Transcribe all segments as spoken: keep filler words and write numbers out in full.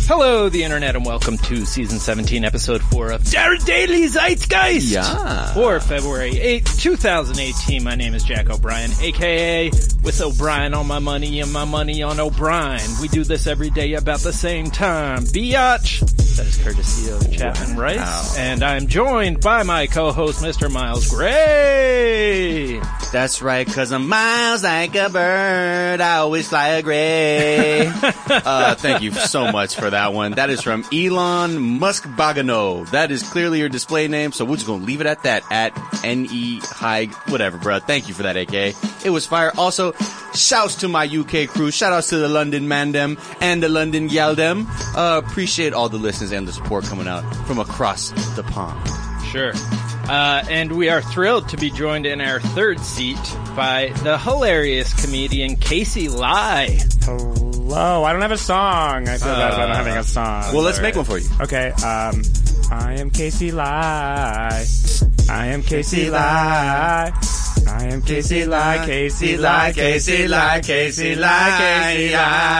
Hello, the internet, and welcome to season seventeen, episode four of Darren Daily Zeitgeist. Yeah. For February eighth, twenty eighteen. My name is Jack O'Brien, aka with O'Brien on my money and my money on O'Brien. We do this every day about the same time. Biatch. That is courtesy of Chapman Rice. Wow. And I'm joined by my co-host, Mister Miles Gray. That's right, cause I'm Miles like a bird. I always fly a gray. uh, thank you so much for that one. That is from Elon Musk Bagano. That is clearly your display name, so we're just gonna leave it at that, at N E high, whatever, bro. Thank you for that, A K. It was fire. Also, shouts to my U K crew. Shout outs to the London Mandem and the London Yaldem. Uh, appreciate all the listens and the support coming out from across the pond. Sure. Uh, and we are thrilled to be joined in our third seat by the hilarious comedian Casey Lai. Hello. I don't have a song. I feel bad about not having a song. Well, let's make one for you. Okay. Um, I am Casey Lai. I am Casey Lai. I am Casey Lai. Casey Lai. Casey Lai. Casey Lai. Casey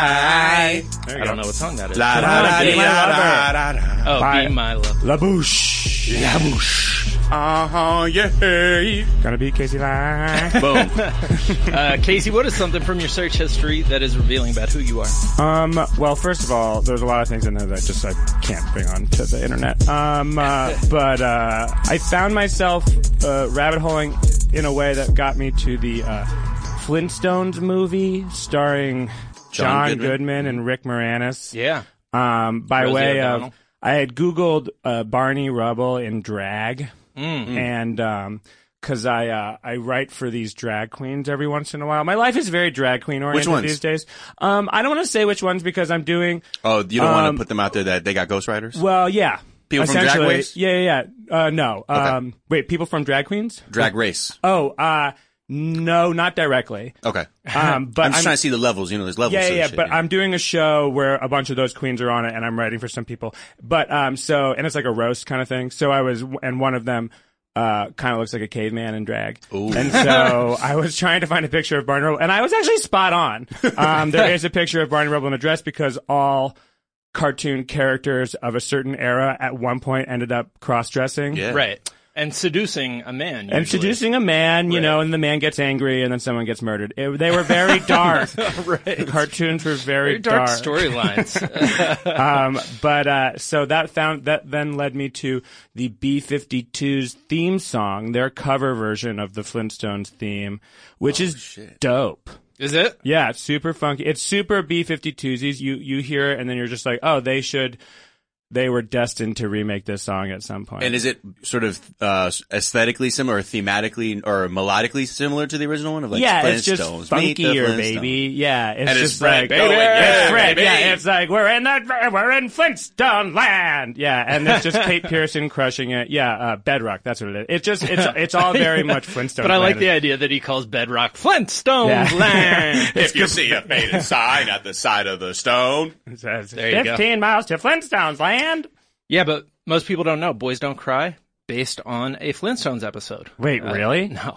Lai. I don't know what song that is. La da da Be My da da da. Oh, Bye. Be My Love. La bouche. La bouche. Uh-huh, yeah. Gonna be Casey Lai. Boom. Uh, Casey, what is something from your search history that is revealing about who you are? Um, well, first of all, there's a lot of things in there that just I can't bring on to the internet. Um, uh, but, uh, I found myself, uh, rabbit holing in a way that got me to the, uh, Flintstones movie starring John John, Goodman. Goodman. and Rick Moranis. Yeah. Um, by Rosie way O'Donnell. of, I had Googled, uh, Barney Rubble in drag. Mm. And, um, cause I, uh, I write for these drag queens every once in a while. My life is very drag queen oriented Which ones? these days. Um, I don't want to say which ones because I'm doing, Oh, you don't want Um, to put them out there that they got ghostwriters? well, yeah. People from Drag essentially. Race? Yeah, yeah, yeah. Uh, no. Um, wait, people from drag queens? Drag Race. Oh, uh, no, not directly. Okay. Um, but I'm just trying to see the levels. You know, there's levels Yeah, to yeah, this yeah. shit, But I'm doing a show where a bunch of those queens are on it, and I'm writing for some people. But um, so and it's like a roast kind of thing. So I was, and one of them uh kind of looks like a caveman in drag. Ooh. And so I was trying to find a picture of Barney Rubble, and I was actually spot on. Um, there is a picture of Barney Rubble in a dress because all cartoon characters of a certain era at one point ended up cross-dressing. Yeah. Right. And seducing a man, usually. And seducing a man, you Right. know, and the man gets angry and then someone gets murdered. It, they were very dark. Right. The cartoons were very, Very dark, dark. storylines. um, but, uh, so that found, that then led me to the B fifty-two's theme song, their cover version of the Flintstones theme, which Oh, is shit. dope. Is it? Yeah, it's super funky. It's super B fifty-twosies. You, you hear it and then you're just like, oh, they should, they were destined to remake this song at some point. And is it sort of uh aesthetically similar, or thematically, or melodically similar to the original one? Of like yeah, it's just Flintstones, meet the funkier, Flintstones. baby. Yeah, it's And it's just Fred like going, yeah, it's Fred. baby. Yeah, it's like we're in the we're in Flintstone land. Yeah, and it's just Kate Pearson crushing it. Yeah, uh, Bedrock. That's what it is. It's just it's it's all very much Flintstone. But I like land. the idea that he calls Bedrock Flintstone Yeah. land. If you see a faded sign at the side of the stone. It says, There you go. Fifteen miles to Flintstones land. Yeah, but most people don't know. Boys Don't Cry, based on a Flintstones episode. Wait, Uh, really? No.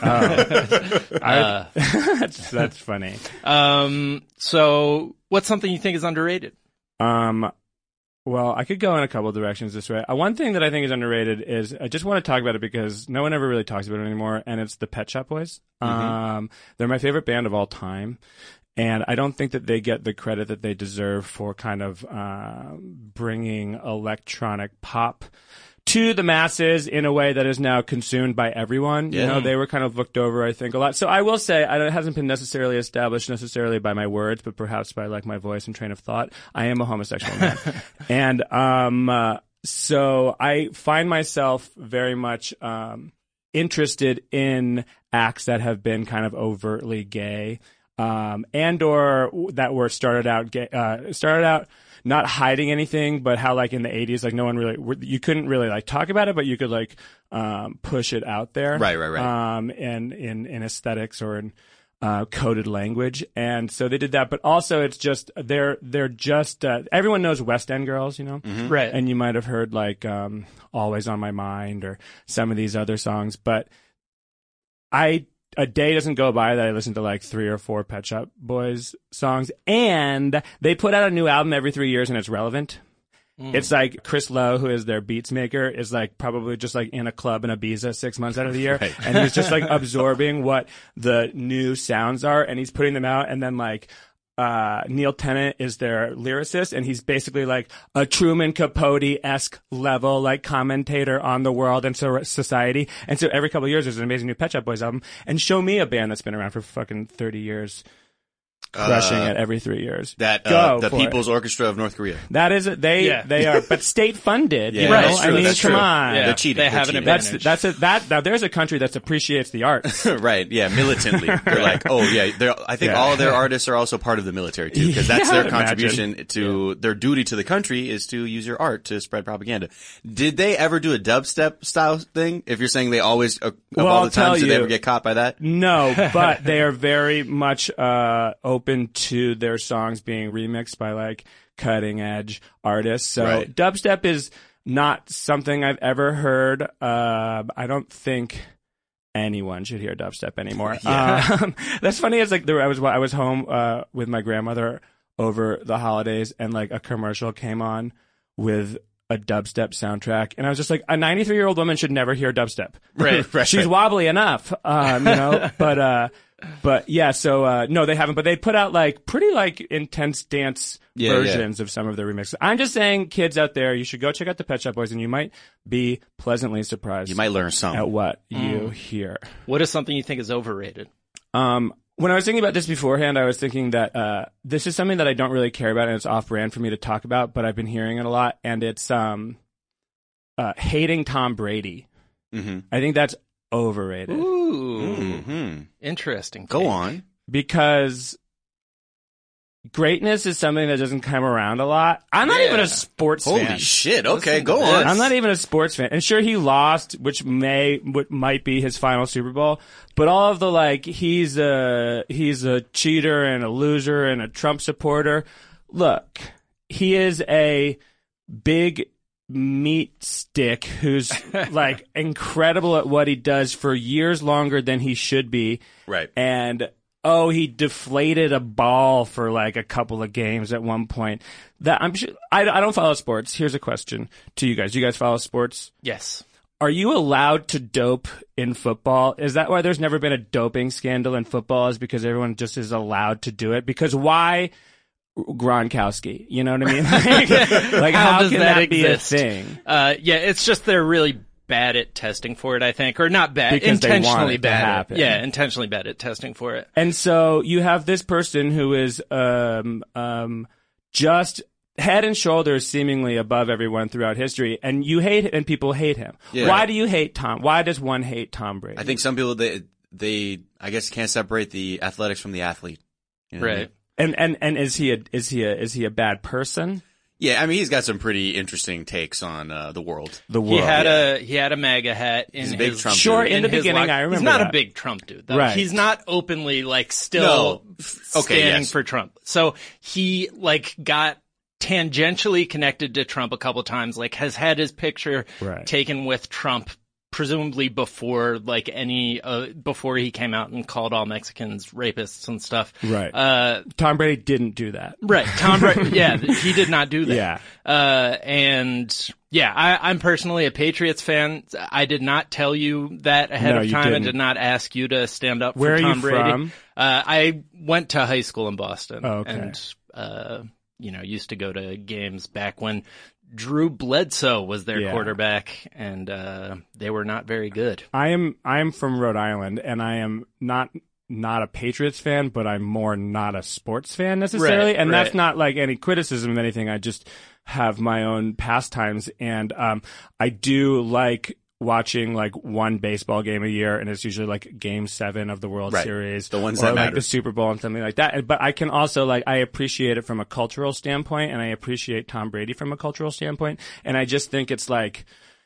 I- that's that's funny. um. So, what's something you think is underrated? Um, well, I could go in a couple of directions this way. Uh, one thing that I think is underrated is I just want to talk about it because no one ever really talks about it anymore, and it's the Pet Shop Boys. Um, they're my favorite band of all time. And I don't think that they get the credit that they deserve for kind of uh, bringing electronic pop to the masses in a way that is now consumed by everyone. You Yeah. know, they were kind of looked over, I think, a lot. So I will say, I, it hasn't been necessarily established necessarily by my words, but perhaps by like my voice and train of thought. I am a homosexual man. and um, uh, so I find myself very much um, interested in acts that have been kind of overtly gay. Um, and or that were started out, gay, uh, started out not hiding anything, but how like in the eighties, like no one really, you couldn't really like talk about it, but you could like, um, push it out there. Right, right, right. Um, and in, in aesthetics or in, uh, coded language. And so they did that, but also it's just, they're, they're just, uh, everyone knows West End Girls, you know? Mm-hmm. Right. And you might have heard like, um, Always on My Mind or some of these other songs, but I, a day doesn't go by that I listen to like three or four Pet Shop Boys songs, and they put out a new album every three years and it's relevant. Mm. It's like Chris Lowe, who is their beats maker, is like probably just like in a club in Ibiza six months out of the year. Right. And he's just like absorbing what the new sounds are and he's putting them out. And then like, uh, Neil Tennant is their lyricist and he's basically like a Truman Capote-esque level, like commentator on the world and so society. And so every couple of years there's an amazing new Pet Shop Boys album. And show me a band that's been around for fucking thirty years. Crushing uh, it every three years. That uh, the People's it. Orchestra of North Korea. That is it. They yeah. they are, but state funded. Yeah, you know? Right. I mean, that's come true. on. Yeah. They're cheating. They They're have cheating. an advantage. That's that's a, that. Now there's a country that appreciates the arts. Right. Yeah. Militantly, they're like, oh yeah. They're, I think yeah. all of their artists are also part of the military too, because that's yeah, their contribution imagine. to yeah. their duty to the country is to use your art to spread propaganda. Did they ever do a dubstep style thing? If you're saying they always, uh, of well, all the times, did you, they ever get caught by that? No, but they are very much uh open to their songs being remixed by like cutting edge artists. So right. dubstep is not something I've ever heard. Uh, I don't think anyone should hear dubstep anymore. Yeah. Um, that's funny. It's like there, I was I was home uh, with my grandmother over the holidays, and like a commercial came on with a dubstep soundtrack, and I was just like, a ninety-three year old woman should never hear dubstep. Right, right. She's wobbly enough, um, you know. But uh, but yeah, so uh, no, they haven't. But they put out like pretty like intense dance yeah, versions yeah. of some of their remixes. I'm just saying, kids out there, you should go check out the Pet Shop Boys, and you might be pleasantly surprised. You might learn something at what mm. you hear. What is something you think is overrated? Um. When I was thinking about this beforehand, I was thinking that uh this is something that I don't really care about, and it's off-brand for me to talk about, but I've been hearing it a lot, and it's um uh hating Tom Brady. Mm-hmm. I think that's overrated. Ooh, mm-hmm. interesting. Go on. Because greatness is something that doesn't come around a lot. I'm not yeah. even a sports Holy fan. Holy shit. Okay, Listen go on. I'm not even a sports fan. And sure, he lost, which may, what might be his final Super Bowl. But all of the like, he's a, he's a cheater and a loser and a Trump supporter. Look, he is a big meat stick who's like incredible at what he does for years longer than he should be. Right. And oh, he deflated a ball for like a couple of games at one point. That I'm sure, I, I don't follow sports. Here's a question to you guys. You guys follow sports? Yes. Are you allowed to dope in football? Is that why there's never been a doping scandal in football? Is because everyone just is allowed to do it? Because why Gronkowski? You know what I mean? Like, like how, how does can that, that exist? be a thing? Uh, yeah, it's just they're really bad at testing for it, I think, or not bad, because intentionally bad. To at, happen. yeah, intentionally bad at testing for it. And so you have this person who is um um just head and shoulders seemingly above everyone throughout history, and you hate and people hate him. Yeah. Why do you hate Tom? Why does one hate Tom Brady? I think some people they they I guess can't separate the athletics from the athlete. You know right. what I mean? And and and is he a is he a is he a bad person? Yeah, I mean he's got some pretty interesting takes on uh, the world. The world. He had yeah. a he had a MAGA hat in he's a his big Trump sure dude. in, in the beginning. Life. I remember he's not that. a big Trump dude. Though. Right. He's not openly like still no. okay, standing yes. for Trump. So he like got tangentially connected to Trump a couple times. Like has had his picture right. taken with Trump. Presumably before, like any, uh, before he came out and called all Mexicans rapists and stuff. Right. Uh, Tom Brady didn't do that. right. Tom Brady, yeah, he did not do that. Yeah. Uh, and yeah, I, I'm personally a Patriots fan. I did not tell you that ahead no, of you time. didn't. I did not ask you to stand up Where for Tom are you Brady. from? Uh, I went to high school in Boston. Oh, okay. And, uh, you know, used to go to games back when Drew Bledsoe was their yeah. quarterback, and uh, they were not very good. I am I am from Rhode Island, and I am not not a Patriots fan, but I'm more not a sports fan necessarily. Right, and right. that's not like any criticism of anything. I just have my own pastimes, and um, I do like watching like one baseball game a year, and it's usually like game seven of the World right. Series, the ones or that like matter. the Super Bowl and something like that. But I can also like I appreciate it from a cultural standpoint, and I appreciate Tom Brady from a cultural standpoint, and I just think it's like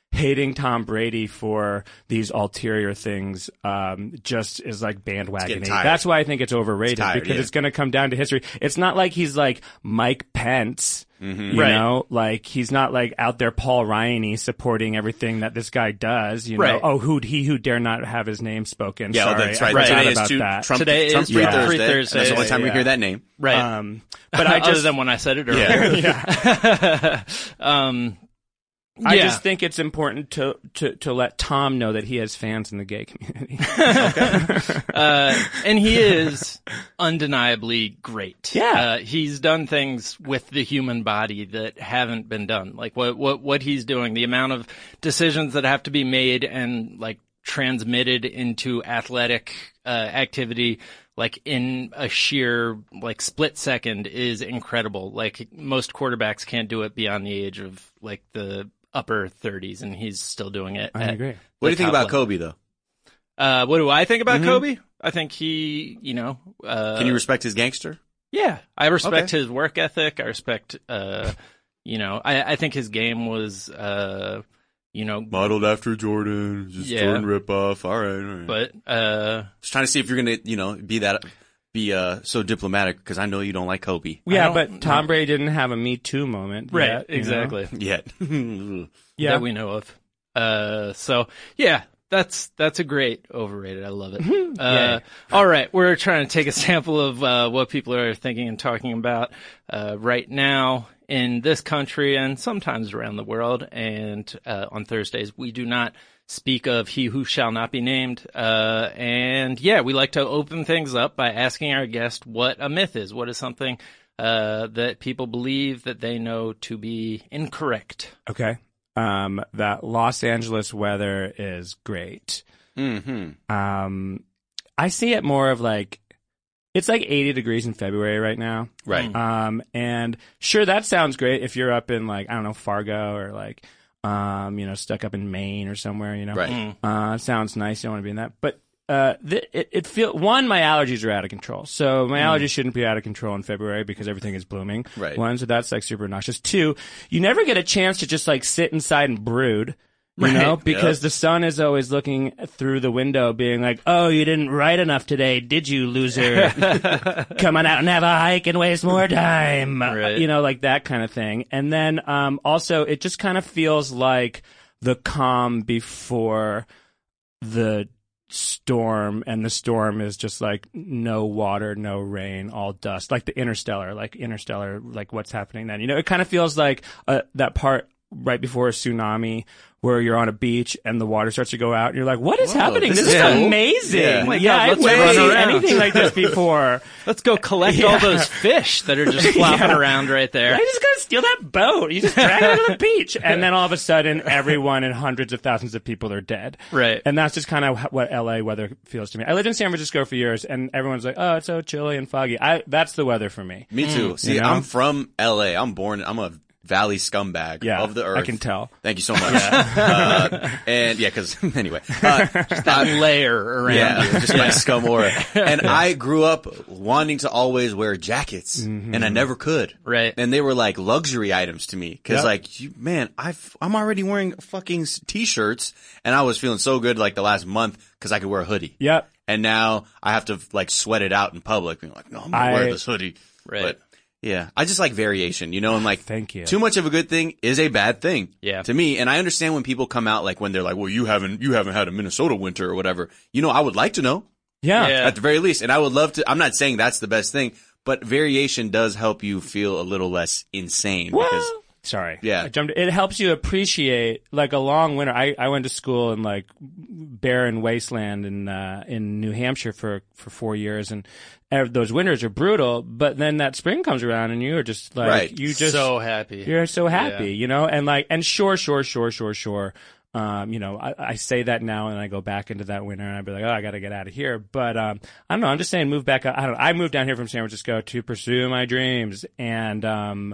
hating Tom Brady for these ulterior things um, just is like bandwagoning. That's why I think it's overrated it's tired, because yeah. it's going to come down to history. It's not like he's like Mike Pence. Mm-hmm. You Right. know, like he's not like out there Paul Ryan-y supporting everything that this guy does. You know, Right. oh, who he who dare not have his name spoken. Yeah, Sorry, that's right. I forgot Today about is two, that. Trump, Today Trump is Free yeah. Thursday. Free And Thursday, that's the only time we yeah. hear that name. Right. Um, but I Other just, than when I said it earlier. yeah. um, I yeah. just think it's important to, to, to let Tom know that he has fans in the gay community. uh, and he is undeniably great. Yeah. Uh, he's done things with the human body that haven't been done. Like what, what, what he's doing, the amount of decisions that have to be made and like transmitted into athletic, uh, activity, like in a sheer, like split second is incredible. Like most quarterbacks can't do it beyond the age of like the upper thirties and he's still doing it. I at agree. What do the you think top about level. Kobe, though? Uh, what do I think about Mhm. Kobe? I think he, you know, uh, Can you respect his gangster? yeah, I respect Okay. his work ethic. I respect, uh, you know, I, I think his game was, uh, you know, Modeled after Jordan. Just Yeah. Jordan ripoff. All right. All right. but, uh, Just trying to see if you're going to, you know, be that, be uh so diplomatic because I know you don't like Kobe. Yeah, don't- but Tom Brady didn't have a Me Too moment. right, yet, you know? exactly. Yet. Yeah. That we know of. Uh, so yeah, that's, that's a great overrated. I love it. uh, all right. We're trying to take a sample of, uh, what people are thinking and talking about, uh, right now in this country and sometimes around the world. And, uh, on Thursdays, we do not speak of he who shall not be named. Uh, and yeah, we like to open things up by asking our guest what a myth is. What is something, uh, that people believe that they know to be incorrect? Okay. Um, that Los Angeles weather is great. Mm-hmm. Um, I see it more of like, it's like eighty degrees in February right now. Right. Um, and sure, that sounds great if you're up in like, I don't know, Fargo or like, um, you know, stuck up in Maine or somewhere, you know. Right. Uh, sounds nice. You don't want to be in that. But, uh, th- it, it feel, one, my allergies are out of control. So my allergies shouldn't be out of control in February because everything is blooming. Right. One, so that's like super obnoxious. Two, you never get a chance to just like sit inside and brood. You Right. know, because Yep. the sun is always looking through the window being like, oh, you didn't write enough today, did you, loser? Come on out and have a hike and waste more time. Right. You know, like that kind of thing. And then um, also, it just kind of feels like the calm before the storm, and the storm is just like no water, no rain, all dust, like the Interstellar, like Interstellar, like what's happening then. You know, it kind of feels like uh, that part right before a tsunami where you're on a beach and the water starts to go out and you're like, what is Whoa, happening? this This, is is cool. amazing. Yeah. Oh my Yeah, God, I've let's never run seen around. anything like this before. Let's go collect Yeah. all those fish that are just flopping Yeah. around right there. I just gotta steal that boat. You just drag it to the beach. And then all of a sudden, everyone and hundreds of thousands of people are dead. Right. And that's just kind of what L A weather feels to me. I lived in San Francisco for years, and everyone's like, oh, it's so chilly and foggy. I That's the weather for me. Me too. See, You know? I'm from L A. I'm born, I'm a Valley scumbag Yeah, of the earth. I can tell. Thank you so much. uh, and yeah, cause anyway, uh, That layer around yeah, you. just my scum aura. And I grew up wanting to always wear jackets, and I never could. Right. And they were like luxury items to me. Cause Yep. like, you, man, I've, I'm already wearing fucking s- t-shirts, and I was feeling so good like the last month cause I could wear a hoodie. Yep. And now I have to like sweat it out in public, being like, no, I'm gonna I- wear this hoodie. Right. But yeah, I just like variation, you know, and like, Thank you. too much of a good thing is a bad thing. Yeah. To me, and I understand when people come out like when they're like, well, you haven't, you haven't had a Minnesota winter or whatever. You know, I would like to know Yeah. Yeah. at the very least, and I would love to. I'm not saying that's the best thing, but variation does help you feel a little less insane. Well, because sorry. Yeah. I jumped. It helps you appreciate like a long winter. I, I went to school in like barren wasteland in uh, in New Hampshire for, for four years, and ev- those winters are brutal. But then that spring comes around, and you are just like Right. you just so happy. you're so happy, Yeah. you know, and like and sure, sure, sure, sure, sure. Um, you know, I, I say that now, and I go back into that winter, and I'd be like, oh, I got to get out of here. But um, I don't know. I'm just saying, move back. I don't. I moved down here from San Francisco to pursue my dreams, and um,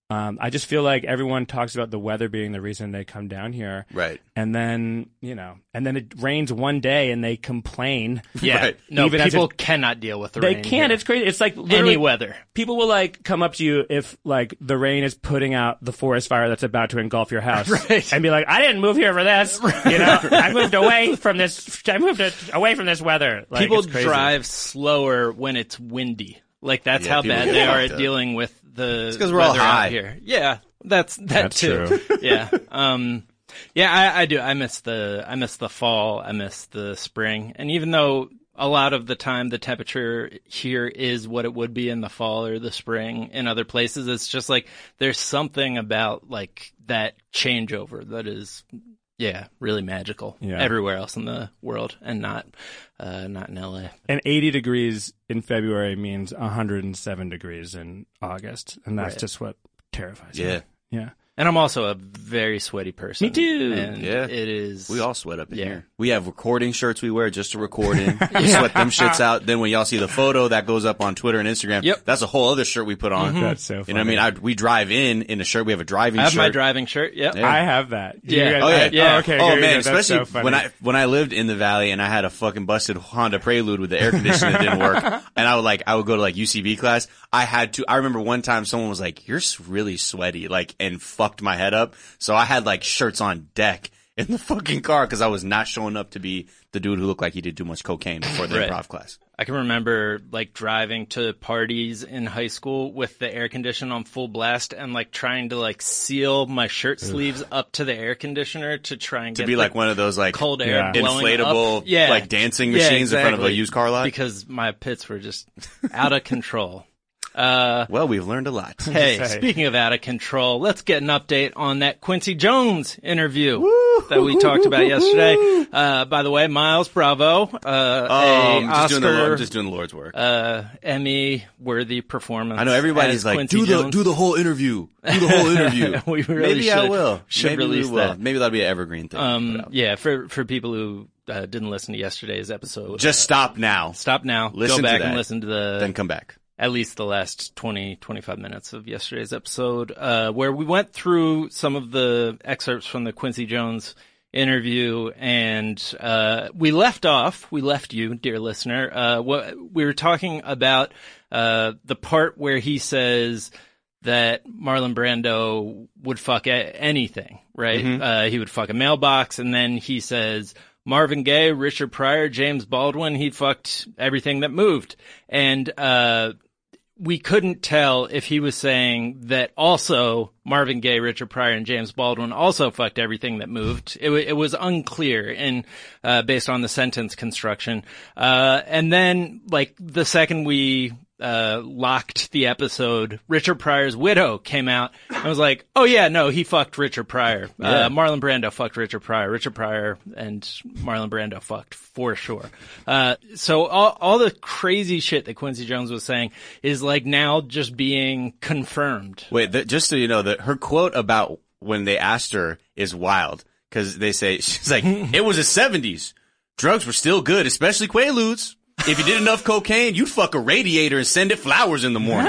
Um, I just feel like everyone talks about the weather being the reason they come down here. Right. And then, you know, and then it rains one day and they complain. Yeah. Right. No, Even as people it- cannot deal with the They rain. can't. here. It's crazy. It's like Any literally- weather. People will like come up to you if like the rain is putting out the forest fire that's about to engulf your house, Right. and be like, "I didn't move here for this. You know, I moved away from this. I moved it away from this weather." Like, People it's crazy. drive slower when it's windy. Like that's Yeah, how people bad get they are fucked at up. dealing with the 'cause we're all weather out high. here. Yeah, that's that That's too. true. Yeah. Um yeah, I, I do. I miss the I miss the fall. I miss the spring. And even though a lot of the time the temperature here is what it would be in the fall or the spring in other places, it's just like there's something about like that changeover that is yeah, really magical Yeah. everywhere else in the world and not uh not in L A. And eighty degrees in February means one hundred seven degrees in August, and that's Right. just what terrifies Yeah. me. Yeah. And I'm also a very sweaty person. Me too. And Yeah. it is. We all sweat up in Yeah. here. We have recording shirts we wear just to record in. We sweat them shits out. Then when y'all see the photo that goes up on Twitter and Instagram, Yep. that's a whole other shirt we put on. That's so funny. You know what I mean? I, we drive in in a shirt. We have a driving I have shirt. my driving shirt. Yep. Yeah. I have that. You Yeah. guys- Oh yeah, I- Yeah. Oh, okay. Oh good, man, good. That's especially so funny. when I when I lived in the valley and I had a fucking busted Honda Prelude with the air conditioning that didn't work, and I would like I would go to like U C B class. I had to. I remember one time someone was like, "You're s- really sweaty," like, and fucked my head up. So I had like shirts on deck in the fucking car because I was not showing up to be the dude who looked like he did too much cocaine before the Right. improv class. I can remember like driving to parties in high school with the air conditioner on full blast and like trying to like seal my shirt sleeves up to the air conditioner to try and To get be the like one of those like cold air Yeah. blowing inflatable up. Yeah. like dancing Yeah, machines in front of a exactly. used car lot. because my pits were just out of control. Uh, Well, we've learned a lot. Hey, say. speaking of out of control, let's get an update on that Quincy Jones interview that we talked about yesterday. Uh, by the way, Miles, bravo. Uh, Oh, a I'm just, doing the, Oscar, I'm just doing the Lord's work. uh, Emmy-worthy performance. I know everybody's as like, Quincy do the Jones. do the whole interview, do the whole interview. We really Maybe I should- will. should Maybe release we will. that. Maybe that'll be an evergreen thing. to put Um, out. yeah, for for people who uh, didn't listen to yesterday's episode, Just stop now, stop now. listen go to back that, and listen to the then come back. at least the last twenty, twenty-five minutes of yesterday's episode, uh, where we went through some of the excerpts from the Quincy Jones interview, and uh, we left off, we left you, dear listener, uh, what, we were talking about uh, the part where he says that Marlon Brando would fuck a- anything, right? Uh, he would fuck a mailbox, and then he says Marvin Gaye, Richard Pryor, James Baldwin, he fucked everything that moved. And uh we couldn't tell if he was saying that also Marvin Gaye, Richard Pryor, and James Baldwin also fucked everything that moved. It, w- it was unclear in, uh, based on the sentence construction. Uh, and then, like, the second we, uh, locked the episode, Richard Pryor's widow came out and was like, oh yeah, no, he fucked Richard Pryor. Yeah. Uh, Marlon Brando fucked Richard Pryor. Richard Pryor and Marlon Brando fucked for sure. Uh, so all, all the crazy shit that Quincy Jones was saying is like now just being confirmed. Wait, th- just so you know, that her quote about when they asked her is wild because they say she's like, "It was the seventies. Drugs were still good, especially Quaaludes. If you did enough cocaine, you'd fuck a radiator and send it flowers in the morning."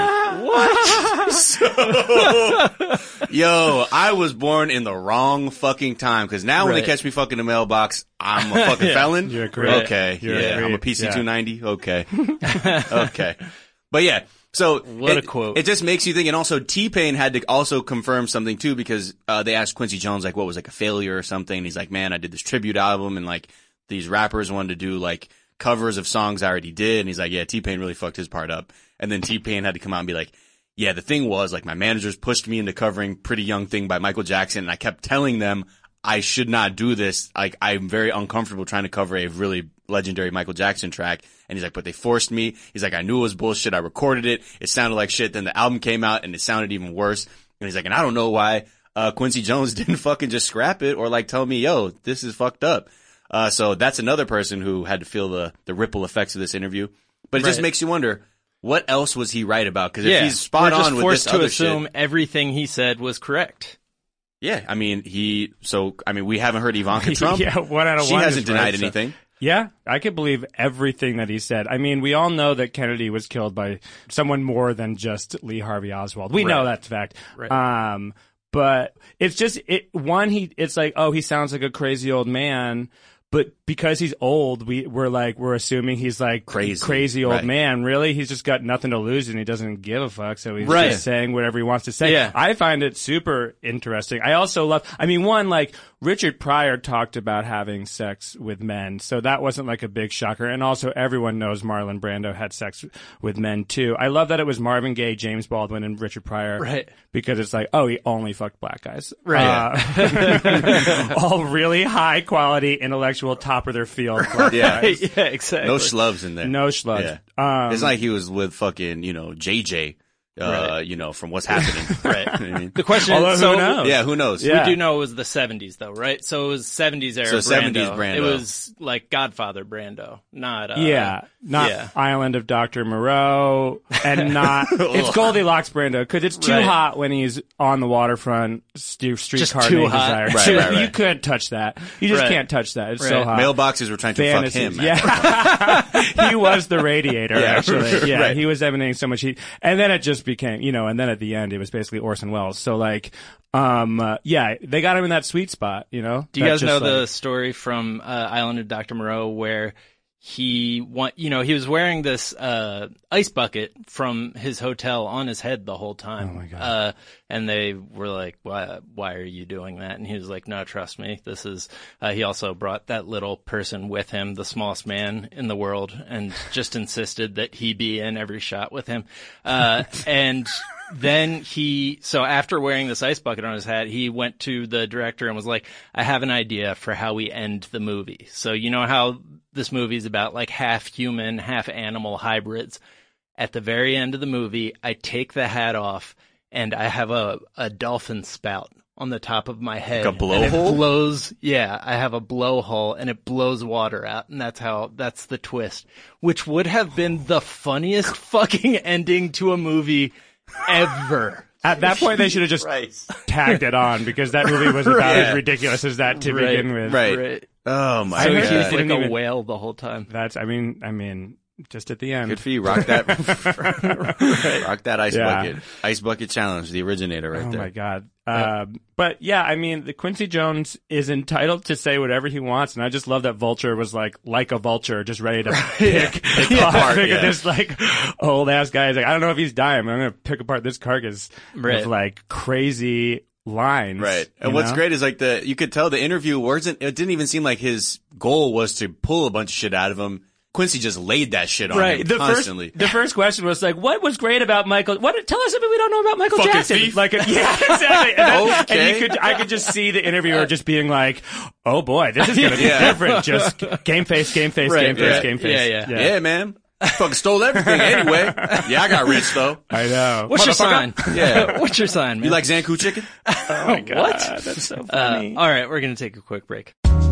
What? So, yo, I was born in the wrong fucking time because now when Right. they catch me fucking a mailbox, I'm a fucking felon. You're great. Okay, You're yeah, I'm a great. P C Yeah. two ninety. Okay, okay, but yeah. So What it, a quote. It just makes you think, and also T-Pain had to also confirm something too because uh, they asked Quincy Jones like what was like a failure or something. And he's like, man, I did this tribute album and like these rappers wanted to do like covers of songs I already did. And he's like, yeah, T-Pain really fucked his part up. And then T-Pain had to come out and be like, yeah, the thing was like my managers pushed me into covering Pretty Young Thing by Michael Jackson. And I kept telling them I should not do this. Like I'm very uncomfortable trying to cover a really legendary Michael Jackson track. And he's like, but they forced me. He's like, I knew it was bullshit. I recorded it. It sounded like shit. Then the album came out and it sounded even worse. And he's like, and I don't know why, uh, Quincy Jones didn't fucking just scrap it or like tell me, yo, this is fucked up. Uh, so that's another person who had to feel the, the ripple effects of this interview. But it just Right. makes you wonder, what else was he right about? Cause if Yeah, he's spot we're just on with forced this to other assume shit. everything he said was correct. Yeah. I mean, he, so, I mean, we haven't heard Ivanka Trump. Yeah, one out of She one hasn't is denied right, so- anything. Yeah, I could believe everything that he said. I mean, we all know that Kennedy was killed by someone more than just Lee Harvey Oswald. We Right. know that's a fact. Right. Um, but it's just it. One, he it's like, oh, he sounds like a crazy old man. But because he's old, we, we're like, we're assuming he's like Crazy. crazy old Right. man. Really? He's just got nothing to lose and he doesn't give a fuck. So he's Right. just saying whatever he wants to say. Yeah. I find it super interesting. I also love, I mean, one, like, Richard Pryor talked about having sex with men. So that wasn't like a big shocker. And also everyone knows Marlon Brando had sex with men too. I love that it was Marvin Gaye, James Baldwin, and Richard Pryor. Right. Because it's like, oh, he only fucked black guys. Right. Uh, all really high quality, intellectual, top of their field. black Yeah. guys. yeah, exactly. No schlubs in there. No schlubs. Yeah. Um, It's like he was with fucking, you know, J J, uh, Right. you know, from What's Happening. Right. You know what I mean? The question Although is, who so knows? Yeah, who knows? Yeah. we do know it was the seventies though, right? So it was seventies era So Brando. seventies Brando. It was like Godfather Brando, not, uh, yeah, not yeah. Island of Doctor Moreau, and not it's Goldilocks Brando because it's too Right. hot when he's on the waterfront. St- streetcar Just too named hot. Desire. Right, Too- right, right. You couldn't touch that. You just Right. can't touch that. It's so Right. hot. Mailboxes were trying to Fantasies. fuck him. Yeah, he was the radiator. Yeah, Actually, yeah, right. he was emanating so much heat, and then it just became, you know, and then at the end it was basically Orson Welles. So like, um, uh, yeah, they got him in that sweet spot. You know. Do you That guys just, know like- the story from uh, Island of Doctor Moreau where he want, you know, he was wearing this uh, ice bucket from his hotel on his head the whole time. Oh, my God. Uh, and they were like, "Why? Why are you doing that?" And he was like, "No, trust me. This is." Uh, he also brought that little person with him, the smallest man in the world, and just insisted that he be in every shot with him. Uh, and. Then he, so after wearing this ice bucket on his head, he went to the director and was like, I have an idea for how we end the movie. So you know how this movie is about like half human, half animal hybrids. At the very end of the movie, I take the hat off and I have a, a dolphin spout on the top of my head. Like a And it blowhole? blows, yeah, I have a blowhole and it blows water out. And that's how, that's the twist, which would have been the funniest fucking ending to a movie ever. At that point, they should have just Christ. tagged it on because that movie was about Right. as ridiculous as that to Right. begin with. Right. Right. Oh my So I heard he he was god. like didn't a even- whale the whole time. That's, I mean, I mean, just at the end. Good for you. Rock that. Rock that ice Yeah. bucket. Ice bucket challenge. The originator right Oh there. my God. Um, but yeah, I mean, the Quincy Jones is entitled to say whatever he wants, and I just love that Vulture was like, like a vulture, just ready to pick, pick apart apart, yeah. this like old ass guy. He's like, I don't know if he's dying, but I'm gonna pick apart this carcass Right. with like crazy lines. Right. And you what's know? great is like the, you could tell the interview wasn't, it didn't even seem like his goal was to pull a bunch of shit out of him. Quincy just laid that shit on Right. him The constantly. first, the first question was like, "What was great about Michael? What? Tell us something we don't know about Michael Fucking Jackson." thief. Like, yeah, exactly. And, that- Okay. and you could, I could just see the interviewer just being like, "Oh boy, this is gonna be Yeah. different." Just game face, game face, Right. game face, Yeah. game face. Yeah, yeah. yeah, man. Fucking stole everything anyway. Yeah, I got rich though. I know. What's your sign? Yeah. What's your sign, man? You like Zanku chicken? Oh my God, What? That's so Uh, funny. all right, we're going to take a quick break.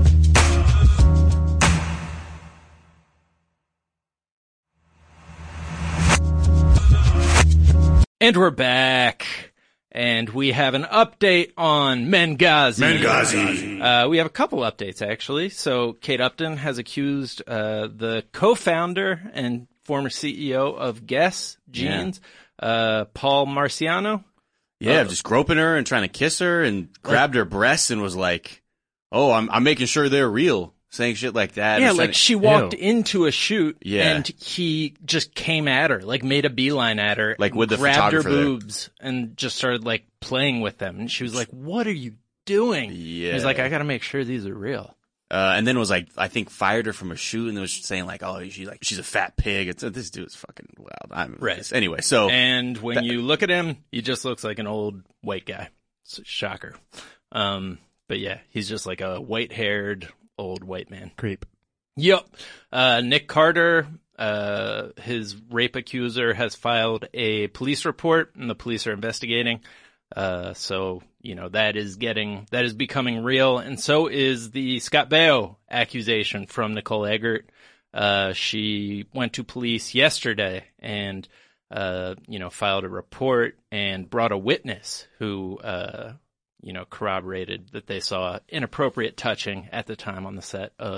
And we're back. And we have an update on Benghazi. Benghazi. Uh, we have a couple updates, actually. So Kate Upton has accused uh, the co-founder and former C E O of Guess Jeans, uh, Paul Marciano. Yeah, Uh, just groping her and trying to kiss her and grabbed her breasts and was like, "Oh, I'm I'm making sure they're real." Saying shit like that. Yeah, Or like saying- she walked Ew. into a shoot Yeah. and he just came at her, like made a beeline at her, Like with the grabbed her photographer there. boobs and just started like playing with them. And she was like, "What are you doing?" Yeah. He's like, "I got to make sure these are real." Uh, and then was like, I think fired her from a shoot and was saying like, "Oh, she's like she's a fat pig." It's this dude's fucking wild. I'm Right. Anyway, so And when you look at him, he just looks like an old white guy. It's a shocker. Um, but yeah, he's just like a white-haired old white man. Creep. Yep. Uh, Nick Carter, uh, his rape accuser, has filed a police report, and the police are investigating. Uh, so, you know, that is getting, that is becoming real, and so is the Scott Baio accusation from Nicole Eggert. Uh, she went to police yesterday and, uh, you know, filed a report and brought a witness who, uh, you know, corroborated that they saw inappropriate touching at the time on the set of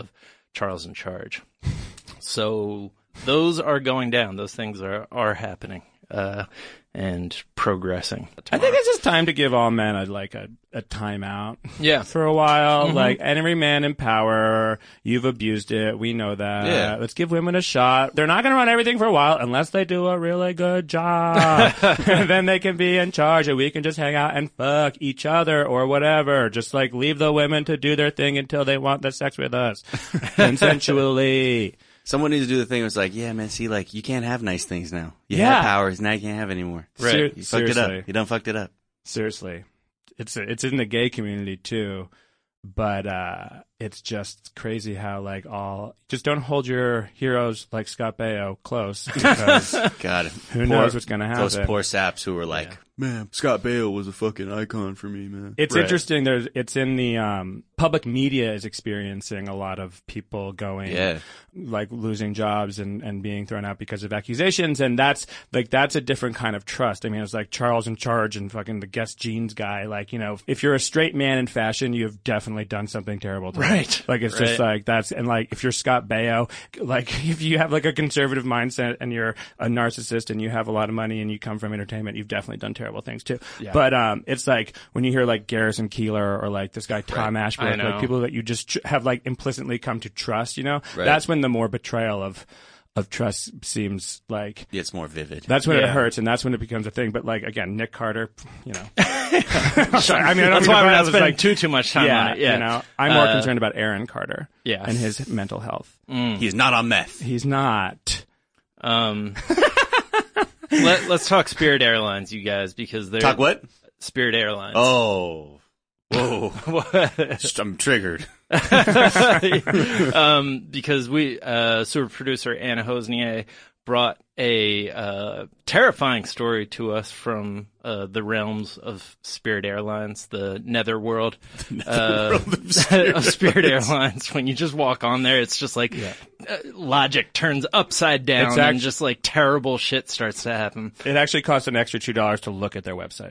Charles in Charge. So those are going down. Those things are, are happening. Uh, and progressing. I think it's just time to give all men a, like a, a timeout. Yeah. For a while. Mm-hmm. Like every man in power, you've abused it. We know that. Yeah. Let's give women a shot. They're not going to run everything for a while unless they do a really good job. And then they can be in charge and we can just hang out and fuck each other or whatever. Just like leave the women to do their thing until they want the sex with us. Consensually. Someone needs to do the thing where it's like, yeah, man, see, like, you can't have nice things now. You Yeah. have powers, now you can't have anymore. Right. Ser- You fucked seriously. it up. You done fucked it up. Seriously. It's it's in the gay community too, but uh it's just crazy how like all just don't hold your heroes like Scott Baio close because God, who knows what's going to happen. Those poor saps who were like, man, Scott Baio was a fucking icon for me, man. It's Right. interesting. There's it's in the um public media is experiencing a lot of people going Yeah. like losing jobs and, and being thrown out because of accusations. And that's like, that's a different kind of trust. I mean, it's like Charles in Charge and fucking the Guess Jeans guy. Like, you know, if you're a straight man in fashion, you've definitely done something terrible to Right. them. Like, it's just Right. like, that's, and like, if you're Scott Baio, like, if you have like a conservative mindset and you're a narcissist and you have a lot of money and you come from entertainment, you've definitely done terrible things too. Yeah. But, um, it's like when you hear like Garrison Keillor or like this guy Tom I Ashbrook, know. like people that you just tr- have like implicitly come to trust, you know, Right. that's when the more betrayal of, of trust seems like, Yeah, it's more vivid. that's when it Yeah. hurts and that's when it becomes a thing. But like, again, Nick Carter, you know, Sorry, I mean, I don't That's mean why to- we're I not was spending like, too, too much time yeah, on it. Yeah. you know, I'm more Uh, concerned about Aaron Carter yeah. and his mental health. He's not on meth. He's not. Um, let, let's talk Spirit Airlines, you guys, because they're Talk what? Spirit Airlines. Oh. Whoa. What? I'm triggered. um, because we, uh, super producer Anna Hosnier brought a uh, terrifying story to us from uh, the realms of Spirit Airlines, the netherworld uh, of Spirit of Spirit Airlines. When you just walk on there, it's just like uh, logic turns upside down It's and act- just like terrible shit starts to happen. It actually costs an extra two dollars to look at their website.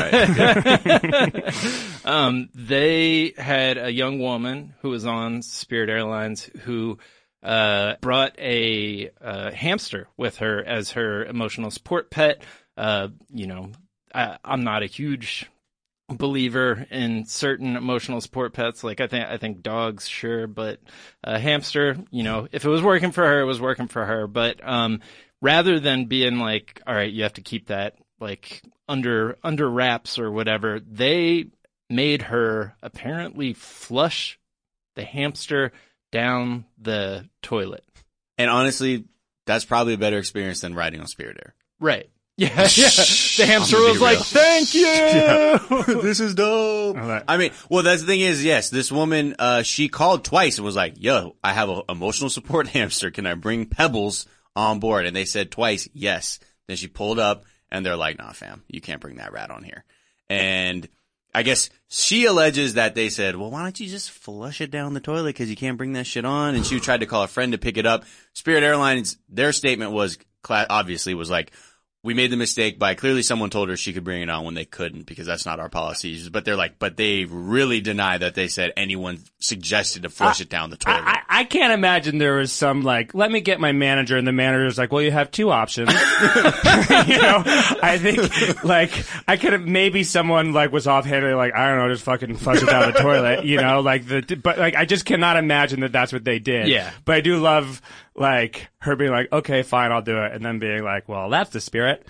Um, they had a young woman who was on Spirit Airlines who uh, brought a uh, hamster with her as her emotional support pet. Uh, you know, I, I'm not a huge believer in certain emotional support pets. Like I think I think dogs, sure, but a hamster, you know, if it was working for her, it was working for her. But um, rather than being like, all right, you have to keep that like under under wraps or whatever, they made her apparently flush the hamster down the toilet. And honestly, that's probably a better experience than riding on Spirit Air. Right. Yeah, yeah. The hamster I'm gonna was be like, real. thank you! This is dope. All right. I mean, well, that's the thing is, yes, this woman, uh, she called twice and was like, yo, I have an emotional support hamster. Can I bring Pebbles on board? And they said twice, yes. Then she pulled up and they're like, nah, fam, you can't bring that rat on here. And I guess she alleges that they said, well, why don't you just flush it down the toilet because you can't bring that shit on? And she tried to call a friend to pick it up. Spirit Airlines, their statement was, cla- obviously, was like, we made the mistake by clearly someone told her she could bring it on when they couldn't because that's not our policies. But they're like, but they really deny that they said anyone suggested to flush it down the toilet. I, I can't imagine there was some like, let me get my manager, and the manager's like, well, you have two options. You know, I think like I could have maybe someone like was offhandedly like, I don't know, just fucking flush it down the toilet. You know, like the but like I just cannot imagine that that's what they did. Yeah. But I do love like her being like, okay, fine, I'll do it, and then being like, well, that's the spirit.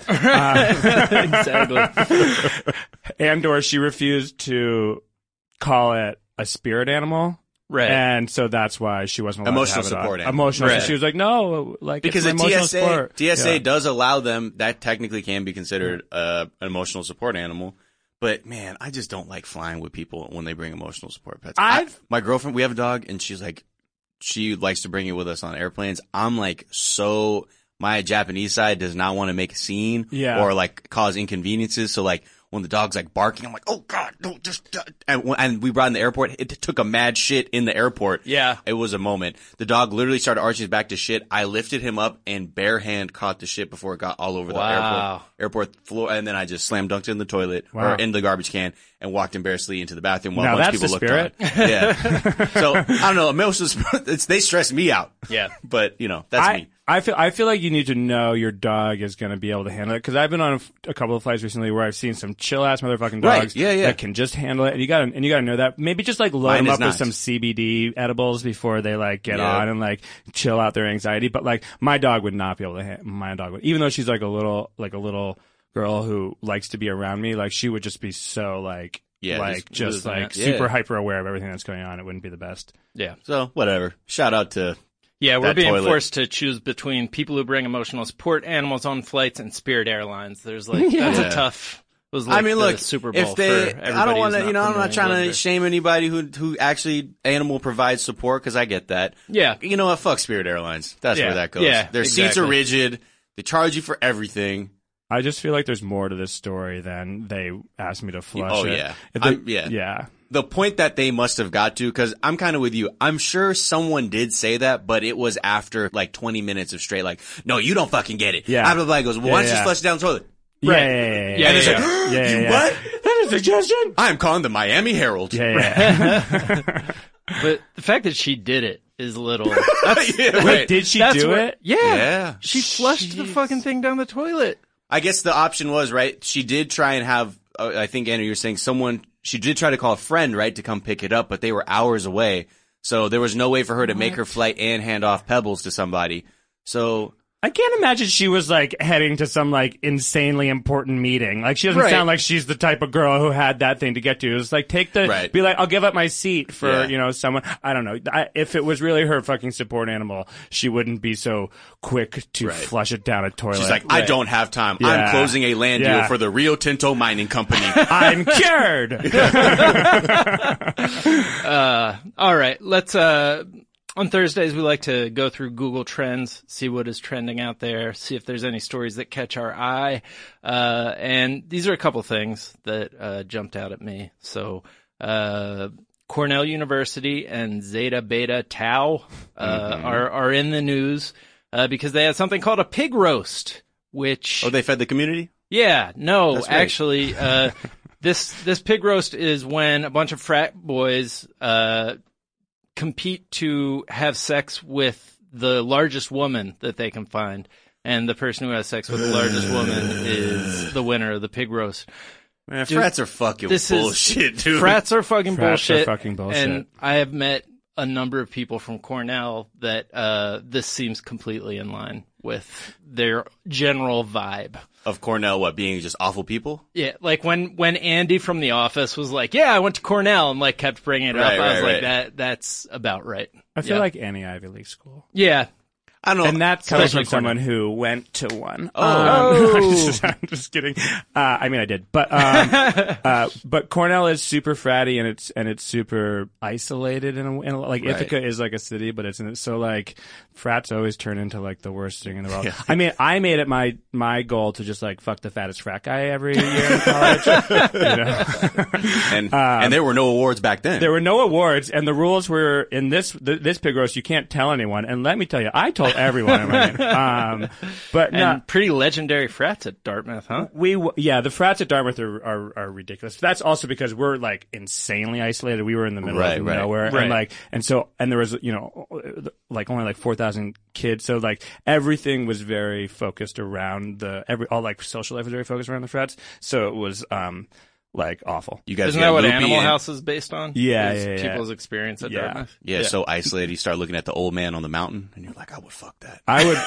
Exactly. And or she refused to call it a spirit animal. Right. And so that's why she wasn't allowed Emotional to have it on. support animal. Emotional. Right. So she was like, no, like Because it's the my T emotional S A, support. T S A Yeah. does allow them, that technically can be considered uh, an emotional support animal. But man, I just don't like flying with people when they bring emotional support pets. I, I've- my girlfriend, we have a dog, and she's like, she likes to bring it with us on airplanes. I'm like, so my Japanese side does not want to make a scene Yeah. or like cause inconveniences. So like when the dog's like barking, I'm like, oh God, don't just, uh, and, when- and we brought in the airport, it took a mad shit in the airport. Yeah. It was a moment. The dog literally started arching his back to shit. I lifted him up and bare hand caught the shit before it got all over the Wow. airport, airport floor. And then I just slam dunked it in the toilet Wow. or in the garbage can and walked embarrassedly into the bathroom while Now a bunch of that's people the looked on. Yeah. So, I don't know. Emotions, it's, they stress me out. Yeah. But, you know, that's I, me. I feel I feel like you need to know your dog is going to be able to handle it because I've been on a, f- a couple of flights recently where I've seen some chill ass motherfucking dogs Right, yeah, yeah. that can just handle it, and you got to and you got to know that. Maybe just like load Mine them is up with not. some C B D edibles before they like get Yeah. on and like chill out their anxiety. But like my dog would not be able to. Ha- my dog would, even though she's like a little like a little girl who likes to be around me, like she would just be so like Yeah, like just just, losing like it. Yeah. super hyper aware of everything that's going on. It wouldn't be the best. Yeah. So, whatever. Shout out to, Yeah, we're That being toilet. forced to choose between people who bring emotional support animals on flights and Spirit Airlines. There's like, that's Yeah. a tough, was like I mean, the look, Super Bowl if they, for I everybody don't want who's to, you know, from I'm not New trying England to or- shame anybody who, who actually animal provides support because I get that. Yeah. You know what? Fuck Spirit Airlines. That's Yeah. where that goes. Yeah, Their seats are exactly. rigid. They charge you for everything. I just feel like there's more to this story than they asked me to flush Oh, it. yeah. If they- I'm- yeah. Yeah. The point that they must have got to, because I'm kind of with you. I'm sure someone did say that, but it was after like twenty minutes of straight like, no, you don't fucking get it. Yeah. Blah, blah, blah. He goes, well, Yeah, why don't you yeah. just flush it down the toilet? Yeah, Right. yeah, yeah, yeah, Yeah, And it's yeah, like, yeah, you yeah. what? That's a suggestion. I'm calling the Miami Herald. Yeah, yeah. But the fact that she did it is a little. That's, Yeah. Wait, did she that's do what- it? Yeah. Yeah. She flushed the Jeez. fucking thing down the toilet. I guess the option was, right, she did try and have, uh, I think, Andrew, you're saying someone, she did try to call a friend, right, to come pick it up, but they were hours away. So there was no way for her to make her flight and hand off Pebbles to somebody. So, I can't imagine she was like heading to some like insanely important meeting. Like she doesn't Right. sound like she's the type of girl who had that thing to get to. It's like take the, Right. be like, I'll give up my seat for, Yeah. you know, someone. I don't know. I, if it was really her fucking support animal, she wouldn't be so quick to Right. flush it down a toilet. she's like, I don't have time. Yeah. I'm closing a land Yeah. deal for the Rio Tinto Mining Company. I'm cured. Uh, all right. Let's, uh, on Thursdays, we like to go through Google Trends, see what is trending out there, see if there's any stories that catch our eye. Uh, and these are a couple things that, uh, jumped out at me. So, uh, Cornell University and Zeta Beta Tau, uh, Mm-hmm. are, are in the news, uh, because they had something called a pig roast, which. Oh, they fed the community? Yeah, no, That's great. actually, uh, this, this pig roast is when a bunch of frat boys, uh, compete to have sex with the largest woman that they can find. And the person who has sex with the largest woman is the winner of the pig roast. Man, Dude, frats are fucking this is- bullshit, dude. Frats are fucking Frats are bullshit. fucking bullshit. And I have met a number of people from Cornell that, uh, this seems completely in line with their general vibe. Of Cornell, what, being just awful people? Yeah, like when, when Andy from The Office was like, yeah, I went to Cornell and like kept bringing it Right, up. I was right, like, right. that, that's about right. I feel Yeah. like any Ivy League school. Yeah. I don't know. And that comes Especially from someone who went to one. Oh. Um, I'm, just, I'm just kidding. Uh, I mean, I did, but um, uh, but Cornell is super fratty and it's and it's super isolated in a, in a like Right. Ithaca is like a city, but it's in, so like frats always turn into like the worst thing in the world. I mean, I made it my my goal to just like fuck the fattest frat guy every year in college. You know? and, and there were no awards back then. Um, There were no awards, and the rules were in this th- this pig roast. You can't tell anyone. And let me tell you, I told everyone. I mean, um, but And no, pretty legendary frats at Dartmouth, huh? we w- yeah, the frats at Dartmouth are, are are ridiculous. That's also because we're like insanely isolated. We were in the middle Right, of right. nowhere, Right. and like and so and there was you know like only like four thousand kids. So like everything was very focused around the every all like social life was very focused around the frats. So it was um like awful. You guys Isn't get that what loopy Animal and- House is based on? Yeah, Is yeah, yeah. People's experience at Yeah. Dartmouth? Yeah, so isolated. You start looking at the old man on the mountain, and you're like, I would fuck that. I would.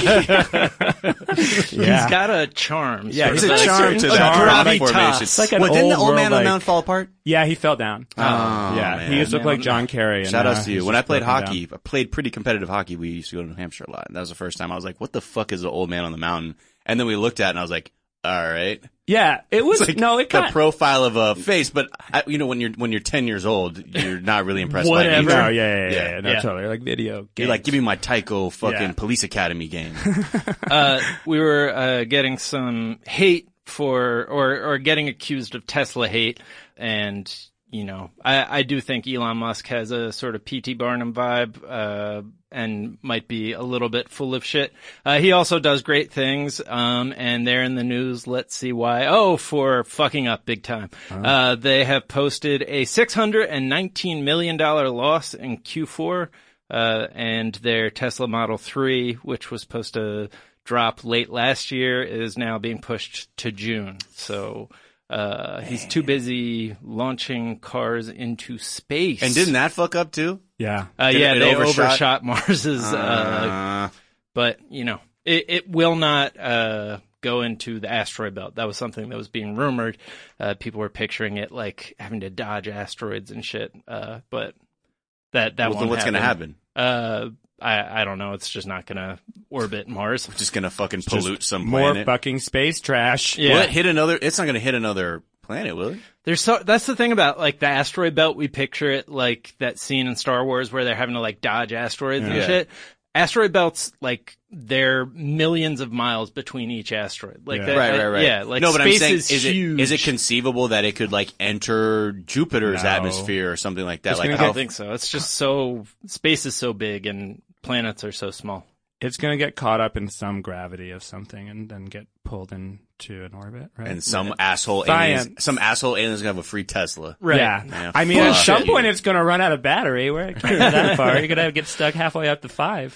I, He's yeah. got a charm. Yeah, sort he's of a like- charm to a that gravitas. rock formation. It's like an well, didn't the old old man world, on the like- mountain fall apart? Yeah, he fell down. Oh, yeah, man. he used to look Man, like John Kerry. And, Shout uh, outs to you. he's When I just played broken hockey, I played pretty competitive hockey. We used to go to New Hampshire a lot. And that was the first time I was like, what the fuck is the old man on the mountain? And then we looked at it and I was like, all right. down. Yeah, it was Like no, it the got profile of a face, but I, you know, when you're, when you're ten years old, you're not really impressed by Whatever. it. no, either. yeah, yeah, yeah, Yeah. yeah, no, Yeah. totally like video. You're games. like, give me my Tycho fucking Yeah. Police Academy game. uh, we were uh, getting some hate for, or, or getting accused of Tesla hate. And, you know, I, I do think Elon Musk has a sort of P T Barnum vibe, uh, and might be a little bit full of shit. Uh, he also does great things, um, and they're in the news. Let's see why. Oh, for fucking up big time. Uh-huh. Uh, they have posted a six hundred nineteen million dollars loss in Q four, uh, and their Tesla Model three, which was supposed to drop late last year, is now being pushed to June. So, uh, he's too busy launching cars into space. And didn't that fuck up too? Yeah. Uh, Did yeah, it they overshot? overshot Mars's, uh, Uh, but, you know, it, it will not, uh, go into the asteroid belt. That was something that was being rumored. Uh, people were picturing it like having to dodge asteroids and shit. Uh, but that, that well, won't what's happen. gonna happen? Uh, I, I don't know. It's just not gonna orbit Mars. Just gonna fucking pollute Just some more planet. fucking space trash. Yeah. Will it hit another? It's not gonna hit another planet, will it? There's so, that's the thing about like the asteroid belt. We picture it like that scene in Star Wars where they're having to like dodge asteroids and Yeah. shit. Asteroid belts, like, they're millions of miles between each asteroid. Like, Yeah. that, Right, right, right. Yeah, like no, but I'm space saying, is, is it huge. is it conceivable that it could like enter Jupiter's No. atmosphere or something like that? It's Like gonna I how don't think so. It's just so space is so big and planets are so small. It's going to get caught up in some gravity of something and then get pulled into an orbit, right? and some asshole Science. aliens, some asshole aliens gonna have a free Tesla. Right. Yeah. Yeah, I mean, at fuck some you. point it's going to run out of battery. Where it can't go that far. You're going to get stuck halfway up to five.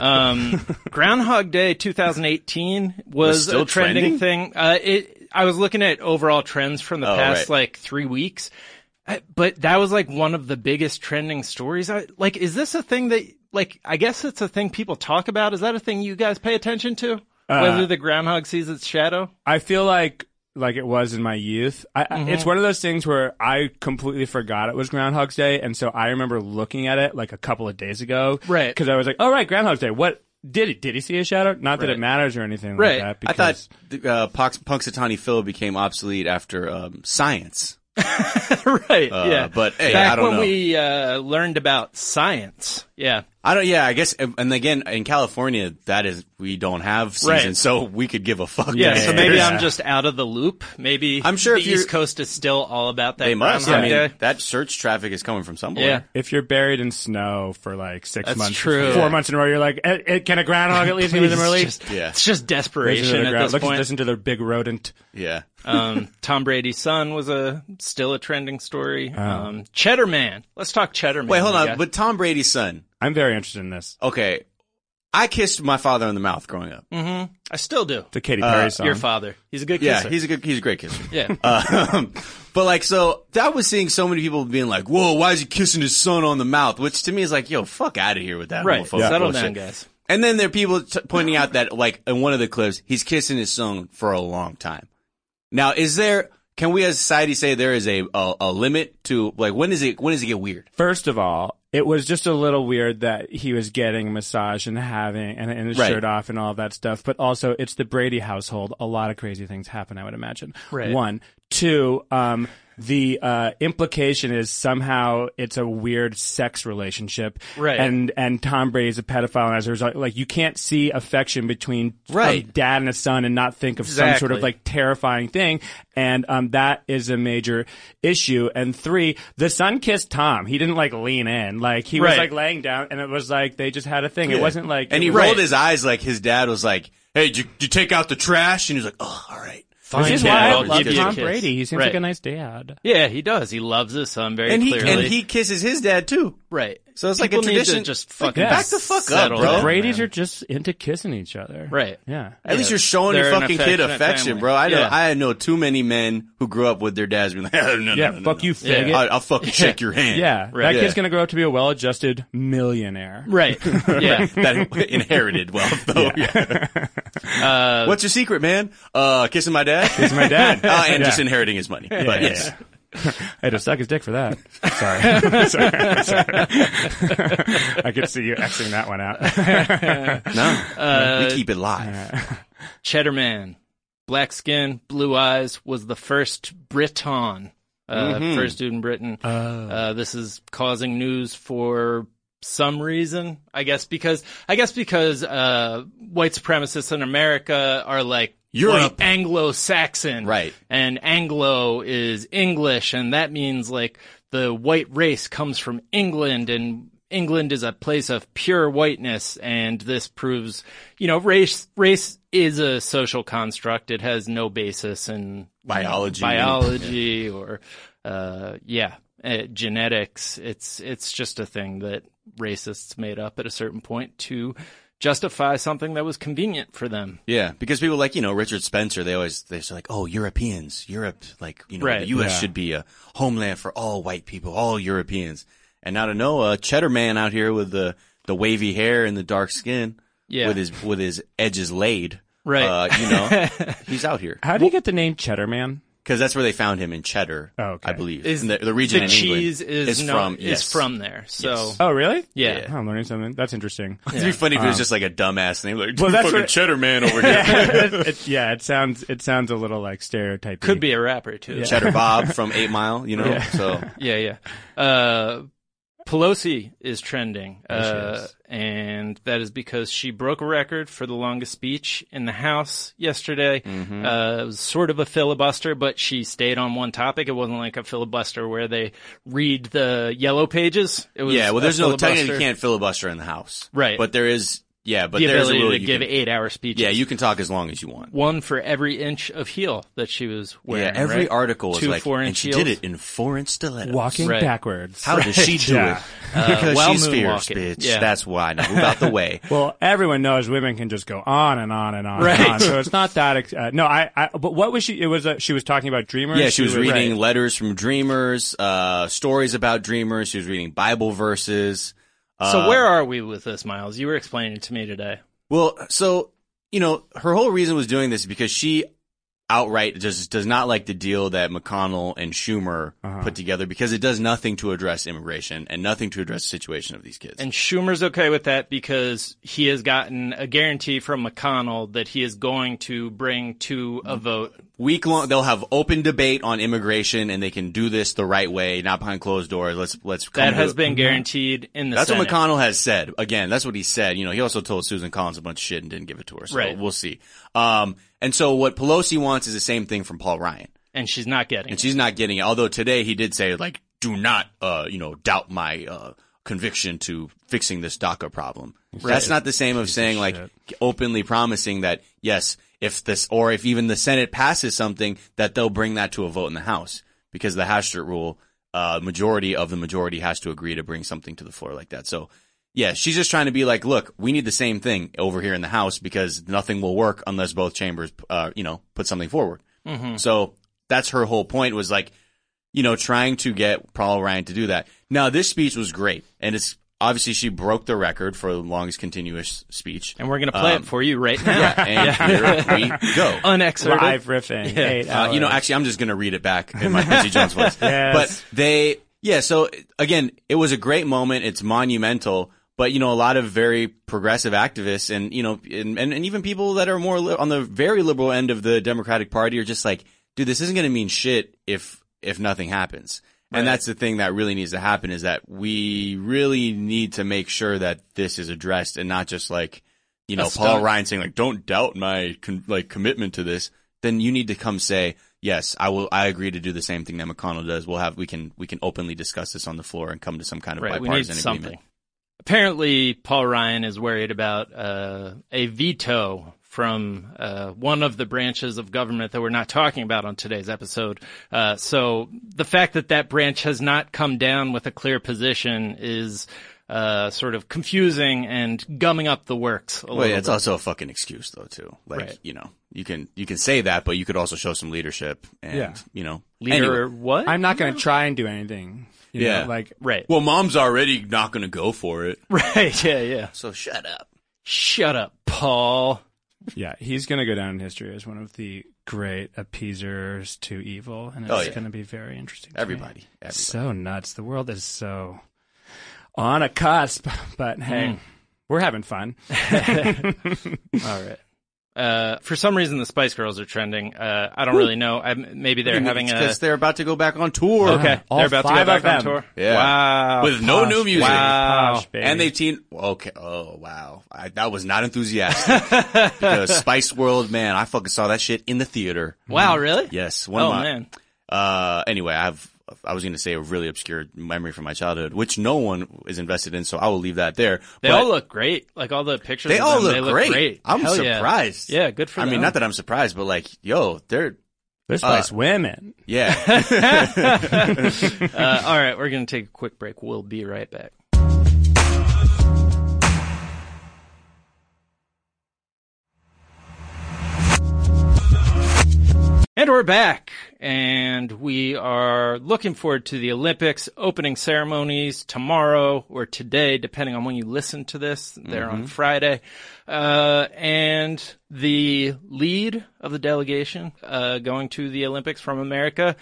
Um, Groundhog Day twenty eighteen was, Was still a trending trending? thing. Uh, it, I was looking at overall trends from the Oh, past right. like three weeks, Uh, but that was like one of the biggest trending stories. I, like, is this a thing that, like, I guess it's a thing people talk about. Is that a thing you guys pay attention to? Uh, Whether the groundhog sees its shadow? I feel like like it was in my youth. I, I It's one of those things where I completely forgot it was Groundhog's Day, and so I remember looking at it like a couple of days ago, Right. Because I was like, "Oh right, Groundhog's Day. What did he did he see a shadow? Not that Right. it matters or anything Right. like that." I Because thought uh, Punx- Punxsutawney Phil became obsolete after um, science. Right. Uh, yeah. but, hey, Back I don't when know. we uh, learned about science. Yeah. I don't. Yeah, I guess. And again, in California, that is we don't have season, Right. so we could give a fuck. Yeah, Yeah, so yeah, maybe yeah. I'm just out of the loop. Maybe I'm sure the if you're- East Coast is still all about that. They must. I Groundhog mean, Day. that search traffic is coming from somewhere. Yeah. if you're buried in snow for like six That's months, true. four months in a row, you're like, eh, eh, "Can a groundhog at least give me them Please, early?" Just, Yeah. It's just Listen to desperation the at ground- this look- point. Listen to the big rodent. Yeah. um, Tom Brady's son was a still a trending story. Oh. Um, Cheddar Man. Let's talk Cheddar Man. Wait, hold you on. guys. But Tom Brady's son. I'm very interested in this. Okay, I kissed my father on the mouth growing up. I still do. The Katy Perry Uh, song. Your father. He's a good Yeah, kisser. he's a good. He's a great kisser. yeah. Um, but like, so that was seeing so many people being like, "Whoa, why is he kissing his son on the mouth?" Which to me is like, "Yo, fuck out of here with that right. homophobic Settle bullshit." down, guys. And then there are people t- pointing out that, like, in one of the clips, he's kissing his son for a long time. Now, is there? Can we as a society say there is a a, a limit to like when is it when does it get weird? First of all, it was just a little weird that he was getting a massage and having and, and his Right. shirt off and all of that stuff. But also, it's the Brady household. A lot of crazy things happen, I would imagine. Right. One, two. Um, the uh, implication is somehow it's a weird sex relationship, Right. And and Tom Brady's a pedophile, and as a result, like you can't see affection between Right. a dad and a son and not think of some sort of Exactly. like terrifying thing, and um, that is a major issue. And three, the son kissed Tom. He didn't like lean in, like he was Right. like laying down, and it was like they just had a thing. It Yeah. wasn't like And he it was- rolled his eyes like his dad was like, "Hey, did you, did you take out the trash?" And he was like, "Oh, all right." Which is Fine, why Dad, I I'll love give you a Tom kiss. Brady. He seems Right. like a nice dad. Yeah, he does. He loves his son very And he clearly. and he kisses his dad too. right. So it's like a People need to tradition. just Like, fucking back the fuck up, settle bro. The down, Brady's man. are just into kissing each other. Right. Yeah. At least Yeah. you're showing They're your an fucking kid affectionate affection, family. bro. I know Yeah. I know too many men who grew up with their dads being like, no, no, Yeah, no, no, fuck no. you, faggot. Yeah. I'll, I'll fucking shake your hand. Yeah, Right. that kid's Yeah. gonna grow up to be a well-adjusted millionaire. Right. Yeah. That inherited wealth, though. Yeah. Uh, What's your secret, man? Uh, kissing my dad? He's my dad. Uh, and Yeah. just inheriting his money. But Yeah, yes. yeah. I had to suck his dick for that. Sorry. sorry, sorry. I could see you Xing that one out. No. we keep it live. Cheddar Man, black skin, blue eyes, was the first Briton, uh, Mhm. first dude in Britain. Uh, this is causing news for some reason, I guess because, I guess because, uh, white supremacists in America are like, Europe. white Anglo-Saxon. Right. And Anglo is English, and that means like the white race comes from England, and England is a place of pure whiteness, and this proves, you know, race race is a social construct. It has no basis in Biology. you know, biology, or uh, yeah, uh, genetics. It's it's just a thing that racists made up at a certain point to justify something that was convenient for them. Yeah, because people like, you know, Richard Spencer, they always, they're like, oh, Europeans, Europe, like, you know, Right, the U S yeah. should be a homeland for all white people, all Europeans. And now to know a cheddar man out here with the, the wavy hair and the dark skin, Yeah. with his, with his edges laid, Right. uh, you know, he's out here. How do you get the name Cheddar Man? Because that's where they found him in Cheddar, Oh, okay. I believe. Is in the, the region the in cheese England is, is no, from, is yes. from there. So Yes. Oh, really? yeah. Yeah. Oh, I'm learning something. That's interesting. It'd be funny if it was just like a dumbass name, like, Well, that's fucking what- cheddar man over here. it, it, yeah, it sounds it sounds a little like stereotypy. Could be a rapper too. Cheddar Bob from Eight Mile, you know, Yeah. so. Yeah, yeah. Uh, Pelosi is trending, There she uh, is. and that is because she broke a record for the longest speech in the House yesterday. Mm-hmm. Uh, it was sort of a filibuster, but she stayed on one topic. It wasn't like a filibuster where they read the yellow pages. It was Yeah, well, a there's no, filibuster. technically you can't filibuster in the House. Right. But there is, yeah, but the there's a ability rule to you give can, eight-hour speeches. yeah, you can talk as long as you want. One for every inch of heel that she was wearing. Yeah, every right? article was Two like, four-inch and she heels. did it in four-inch stilettos. walking Right. backwards. How does she do Yeah. it? Because while she's fierce, moonwalking. bitch. Yeah. That's why. Now move out the way. Well, everyone knows women can just go on and on and on Right. and on. So it's not that. Ex- uh, no, I, I. But what was she? It was. A, she was talking about dreamers. Yeah, she was reading right. letters from dreamers, uh, stories about dreamers. She was reading Bible verses. So Uh, where are we with this, Miles? You were explaining it to me today. Well, so, you know, her whole reason was doing this because she outright just does not like the deal that McConnell and Schumer Uh-huh. put together because it does nothing to address immigration and nothing to address the situation of these kids. And Schumer's okay with that because he has gotten a guarantee from McConnell that he is going to bring to a vote. Week long, they'll have open debate on immigration and they can do this the right way, not behind closed doors. Let's, let's come That to- has been guaranteed in the That's Senate. what McConnell has said. Again, that's what he said. You know, he also told Susan Collins a bunch of shit and didn't give it to her. So Right. we'll see. Um, and so what Pelosi wants is the same thing from Paul Ryan. And she's not getting And it. she's not getting it. Although today he did say, like, do not, uh, you know, doubt my, uh, conviction to fixing this DACA problem. That's not the same of saying, like, shit. openly promising that, yes, if this, or if even the Senate passes something, that they'll bring that to a vote in the House. Because the Hastert rule, uh, majority of the majority has to agree to bring something to the floor like that. So, yeah, she's just trying to be like, look, we need the same thing over here in the House because nothing will work unless both chambers, uh, you know, put something forward. Mm-hmm. So that's her whole point was like, you know, trying to get Paul Ryan to do that. Now, this speech was great. And it's obviously she broke the record for the longest continuous speech. And we're going to play Um, it for you right now. And here we go. Unexcerpted. live riffing. Yeah. Eight Uh, you know, hours. actually, I'm just going to read it back in my Quincy Jones voice. Yes. But they, yeah, so again, it was a great moment. It's monumental. But, you know, a lot of very progressive activists and, you know, and, and, and even people that are more li- on the very liberal end of the Democratic Party are just like, dude, this isn't going to mean shit if, if nothing happens. And Right. that's the thing that really needs to happen is that we really need to make sure that this is addressed and not just like, you know, A Paul stunt. Ryan saying like, don't doubt my con- like commitment to this. Then you need to come say, yes, I will, I agree to do the same thing that McConnell does. We'll have, we can, we can openly discuss this on the floor and come to some kind of Right, we need bipartisan something. agreement. Apparently, Paul Ryan is worried about uh, a veto from uh, one of the branches of government that we're not talking about on today's episode. Uh, so the fact that that branch has not come down with a clear position is uh, sort of confusing and gumming up the works a Well, little yeah, it's bit. also a fucking excuse though, too. Like, Right. you know, you can, you can say that, but you could also show some leadership and, Yeah. you know, Leader, Anyway. what? I'm not going to try and do anything. You Yeah. know, like right. Well, mom's already not going to go for it. Right, yeah, yeah. So shut up. Shut up, Paul. yeah, he's going to go down in history as one of the great appeasers to evil, and it's Oh, yeah. going to be very interesting. to me. Everybody. Everybody. So nuts. The world is so on a cusp, but hey, Mm. we're having fun. All right. Uh, for some reason, the Spice Girls are trending. Uh, I don't really know. I, maybe they're having a... Because they're about to go back on tour. Okay, All they're about to go five back of them. on tour. Yeah. Wow. With no Posh, new music. Wow. Posh, baby. And they've teen. Okay. Oh wow. I, that was not enthusiastic. Because Spice World, man, I fucking saw that shit in the theater. Wow, really? Yes. One Oh, of my, man. Uh. Anyway, I have. I was going to say a really obscure memory from my childhood, which no one is invested in, so I will leave that there. They But all look great. Like, all the pictures They of all them, look they look great. great. I'm Hell yeah. surprised. Yeah, good for I them. mean, not that I'm surprised, but like, yo, they're They're Spice women. yeah. uh, all right, we're going to take a quick break. We'll be right back. And we're back, and we are looking forward to the Olympics opening ceremonies tomorrow or today, depending on when you listen to this. They're on Friday. Uh, and the lead of the delegation uh, going to the Olympics from America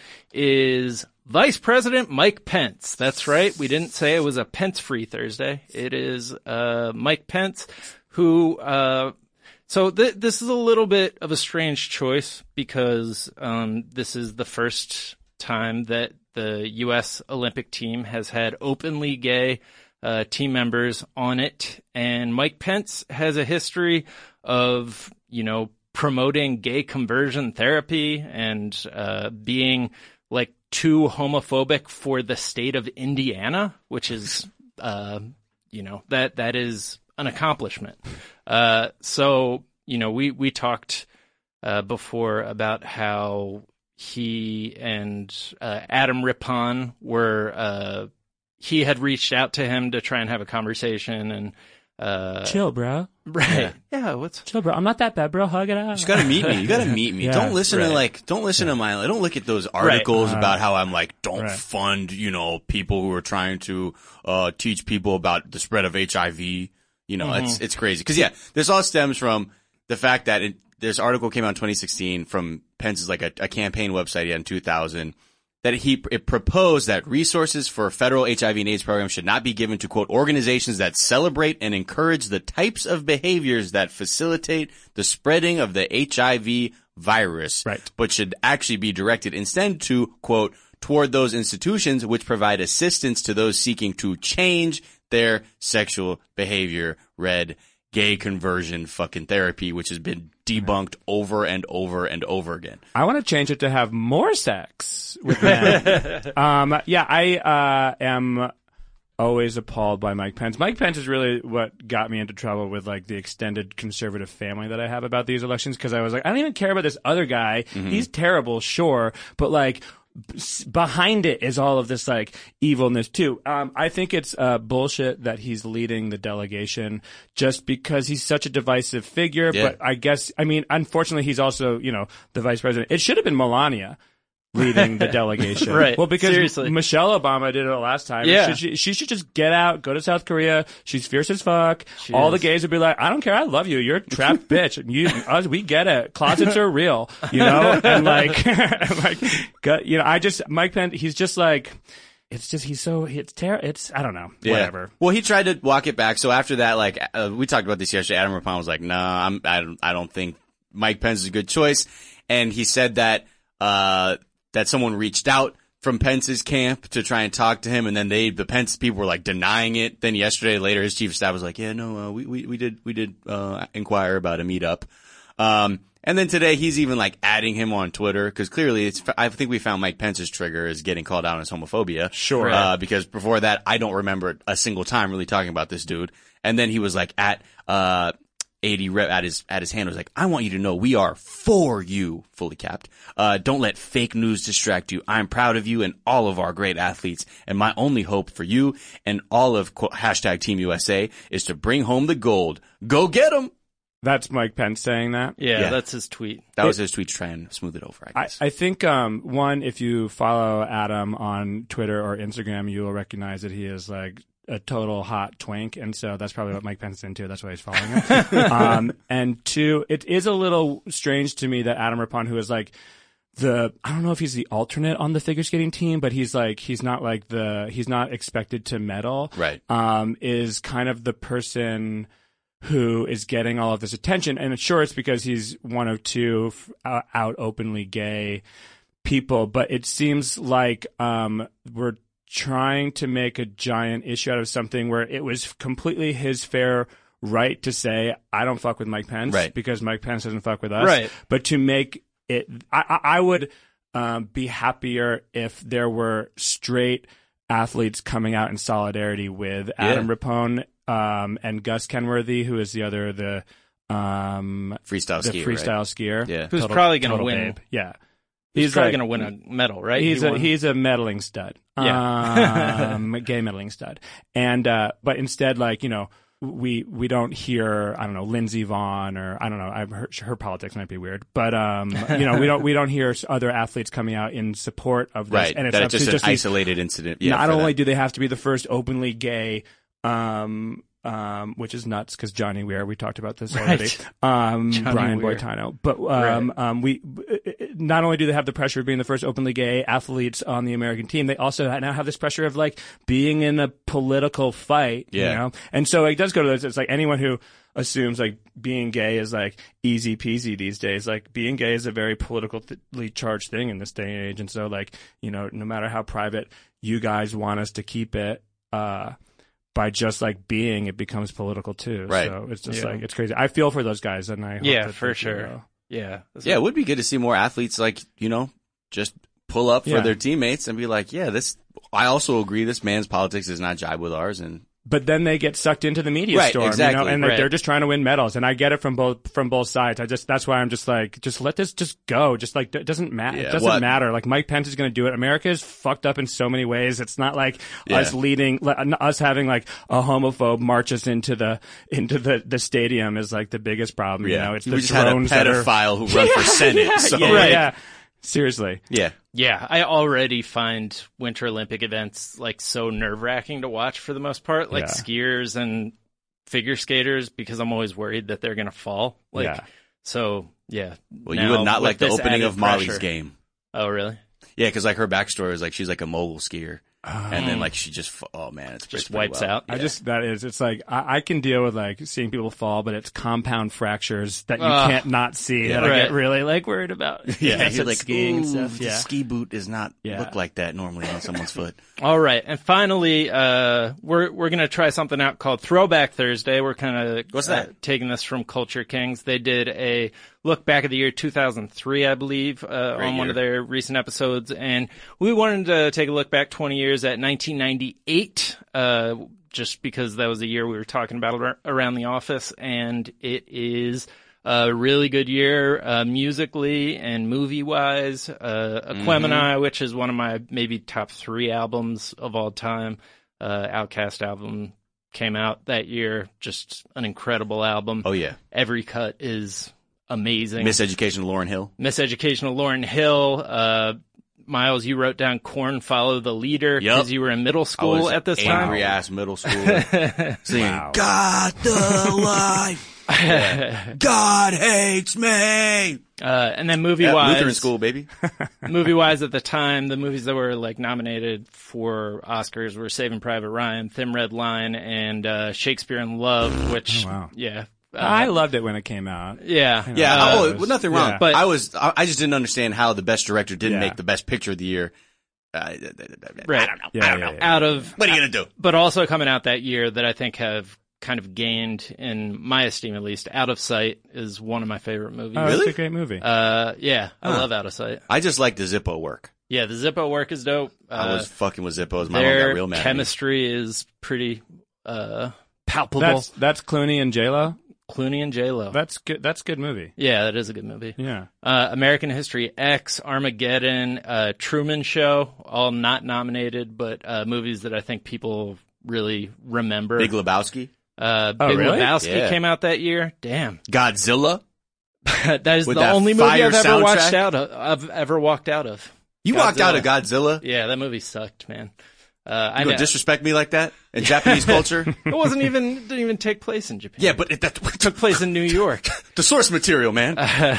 is Vice President Mike Pence. That's right. We didn't say it was a Pence-free Thursday. It is uh, Mike Pence, who... Uh, So th- this is a little bit of a strange choice because um, this is the first time that the U S Olympic team has had openly gay uh, team members on it. And Mike Pence has a history of, you know, promoting gay conversion therapy and uh, being like too homophobic for the state of Indiana, which is, uh, you know, that that is an accomplishment. Uh, so, you know, we, we talked, uh, before about how he and, uh, Adam Rippon were, uh, he had reached out to him to try and have a conversation and, uh, Chill, bro. right. Yeah. What's, Chill, bro. I'm not that bad, bro. Hug it out. You gotta meet me. You gotta meet me. Yeah. Don't listen Right. to like, don't listen to my, don't look at those articles Uh, about how I'm like, don't right. fund, you know, people who are trying to, uh, teach people about the spread of H I V. You know, Mm-hmm. it's, it's crazy. Cause yeah, this all stems from the fact that it, this article came out in twenty sixteen from Pence's like a, a campaign website he had in two thousand that he it proposed that resources for federal H I V and AIDS programs should not be given to quote organizations that celebrate and encourage the types of behaviors that facilitate the spreading of the H I V virus, Right. but should actually be directed instead to quote toward those institutions which provide assistance to those seeking to change their sexual behavior. Read gay conversion fucking therapy, which has been debunked over and over and over again. I want to change it to have more sex with men. um, yeah, I uh, am always appalled by Mike Pence. Mike Pence is really what got me into trouble with like the extended conservative family that I have about these elections because I was like, I don't even care about this other guy. Mm-hmm. He's terrible, sure, but like behind it is all of this like evilness too. Um, I think it's uh, bullshit that he's leading the delegation just because he's such a divisive figure. Yeah. But I guess, I mean, unfortunately, he's also, you know, the vice president. It should have been Melania leading the delegation. Right. Well, because Seriously. Michelle Obama did it last time. Yeah. Should she, she should just get out, go to South Korea. She's fierce as fuck. She All is. the gays would be like, I don't care. I love you. You're a trapped bitch. You, us, we get it. Closets are real, you know? And like, like, got- you know, I just, Mike Pence, he's just like, it's just, he's so, it's ter- it's, I don't know, Yeah. whatever. Well, he tried to walk it back. So after that, like, uh, we talked about this yesterday. Adam Rippon was like, nah, I'm, I don't, I don't think Mike Pence is a good choice. And he said that, uh, that someone reached out from Pence's camp to try and talk to him. And then they, the Pence people were like denying it. Then yesterday later, his chief of staff was like, yeah, no, uh, we, we, we did, we did, uh, inquire about a meetup. Um, and then today he's even like adding him on Twitter because clearly it's, I think we found Mike Pence's trigger is getting called out as homophobia. Sure. Uh, because before that, I don't remember a single time really talking about this dude. And then he was like at, uh, eighty rep at his, at his hand was like, I want you to know we are for you, fully capped. Uh, don't let fake news distract you. I'm proud of you and all of our great athletes. And my only hope for you and all of quote, hashtag Team U S A is to bring home the gold. Go get 'em. That's Mike Pence saying that. yeah, Yeah. that's his tweet. That was his tweet to try and smooth it over, I I, guess. I think, um, one, if you follow Adam on Twitter or Instagram, you will recognize that he is like a total hot twink. And so that's probably what Mike Pence is into. That's why he's following him. um, and two, it is a little strange to me that Adam Rippon, who is like the, I don't know if he's the alternate on the figure skating team, but he's like, he's not like the, he's not expected to medal. Right. Um, is kind of the person who is getting all of this attention. And sure, it's because he's one of two uh, out openly gay people, but it seems like um, we're trying to make a giant issue out of something where it was completely his fair right to say, I don't fuck with Mike Pence right. because Mike Pence doesn't fuck with us. Right. But to make it, I, I would um, be happier if there were straight athletes coming out in solidarity with Adam yeah. Rippon um, and Gus Kenworthy, who is the other, the um, freestyle the skier, freestyle right? skier. Yeah. Who's Total- probably going to total win. babe. Yeah. He's, He's probably like- going to win a medal, right? He's He a won. he's a meddling stud. Yeah. Um, gay meddling stud. And uh, but instead, like, you know, we we don't hear, I don't know, Lindsey Vonn, or I don't know, I've heard her politics might be weird, but um, you know, we don't we don't hear other athletes coming out in support of this. Right. And it's that up it's to just an just these- isolated incident. Yeah. not for only that. do they have to be the first openly gay, um, um, which is nuts because Johnny Weir, we talked about this already, um, Johnny Brian Weir. Boitano, but um, um, we not only do they have the pressure of being the first openly gay athletes on the American team, they also now have this pressure of like being in a political fight, Yeah. you know, and so it does go to this. It's like anyone who assumes like being gay is like easy peasy these days. Like being gay is a very politically charged thing in this day and age, and so like, you know, no matter how private you guys want us to keep it, uh, by just like being, it becomes political too. Right. So it's just Yeah. like, it's crazy. I feel for those guys, and I hope Yeah, that for they do sure. well. Yeah. That's Yeah, what- it would be good to see more athletes like, you know, just pull up for Yeah. their teammates and be like, yeah, this, I also agree this man's politics does not jibe with ours. And But then they get sucked into the media Right, storm, exactly. you know, and like, Right. they're just trying to win medals. And I get it from both from both sides. I just that's why I'm just like, just let this just go. Just like it doesn't matter. Yeah, it doesn't what- matter. Like Mike Pence is going to do it. America is fucked up in so many ways. It's not like Yeah. us leading, like, us having like a homophobe march us into the into the the stadium is like the biggest problem. You know, it's we the just had a drones that are- pedophile who run for Senate. Yeah, so yeah, Right. yeah. Seriously. yeah. Yeah, I already find Winter Olympic events like so nerve wracking to watch for the most part, like Yeah. skiers and figure skaters, because I'm always worried that they're gonna fall. Like, Yeah. so yeah. Well, you Now, would not with like the this opening added of Molly's pressure- game. Oh, really? Yeah, because like her backstory is like she's like a mogul skier, and then like she just fa- oh man, it's Just it's pretty wipes wild. out. I Yeah. just that is it's like I, I can deal with like seeing people fall, but it's compound fractures that you Ugh. can't not see Yeah. that I Right. get really like worried about. yeah, That's you're at like skiing and "Ooh, stuff. The Yeah. ski boot does not Yeah. look like that normally on someone's foot. All right, and finally, uh, we're we're gonna try something out called Throwback Thursday. We're kind of What's uh, that? taking this from Culture Kings. They did a look back at the year two thousand three, I believe, uh, Great on one year. of their recent episodes, and we wanted to take a look back twenty years at nineteen ninety-eight, uh, just because that was the year we were talking about ar- around the office, and it is a really good year, uh, musically and movie-wise. Uh, Aquemini, which is one of my maybe top three albums of all time. Uh, Outkast album came out that year. Just an incredible album. Oh yeah, Every cut is amazing. Miseducation, Lauryn Hill. Miseducational Lauryn Hill. Uh, Miles, you wrote down Korn Follow the Leader Yup. because you were in middle I school was at this time. angry ass middle schooler singing Wow. "God the life." Yeah. God hates me. Uh, and then movie Yeah, wise, Lutheran school, baby. movie wise at the time, the movies that were like nominated for Oscars were Saving Private Ryan, Thin Red Line, and uh, Shakespeare in Love, which, Oh, wow. yeah. Uh, I loved it when it came out. yeah. Yeah, Uh, oh, well, nothing wrong. yeah. But But- I was, I I just didn't understand how the best director didn't Yeah. make the best picture of the year. Uh, Right. I don't know. Yeah, I don't yeah, know. yeah. out of, What are you gonna do? but also coming out that year that I think have kind of gained, in my esteem at least, Out of Sight is one of my favorite movies. Oh, Really? it's a great movie. Uh, yeah, I Huh. love Out of Sight. I just like the Zippo work. Yeah, the Zippo work is dope. Uh, I was fucking with Zippos. My mom got their real mad. at me. chemistry is pretty uh, palpable. that's that's Clooney and J Lo. Clooney and J Lo. That's good. That's a good movie. Yeah, that is a good movie. Yeah. Uh, American History X, Armageddon, uh, Truman Show, all not nominated, but uh, movies that I think people really remember. Big Lebowski, uh, Oh, Big really? Lebowski Yeah. came out that year. Damn, Godzilla. that is With the that only movie fire I've ever soundtrack? watched out of. I've ever walked out of. You walked out of Godzilla. Godzilla. Yeah, that movie sucked, man. Uh, I You know. gonna disrespect me like that in Japanese culture? It wasn't even didn't even take place in Japan. Yeah, but it, that It took place in New York. the source material, man.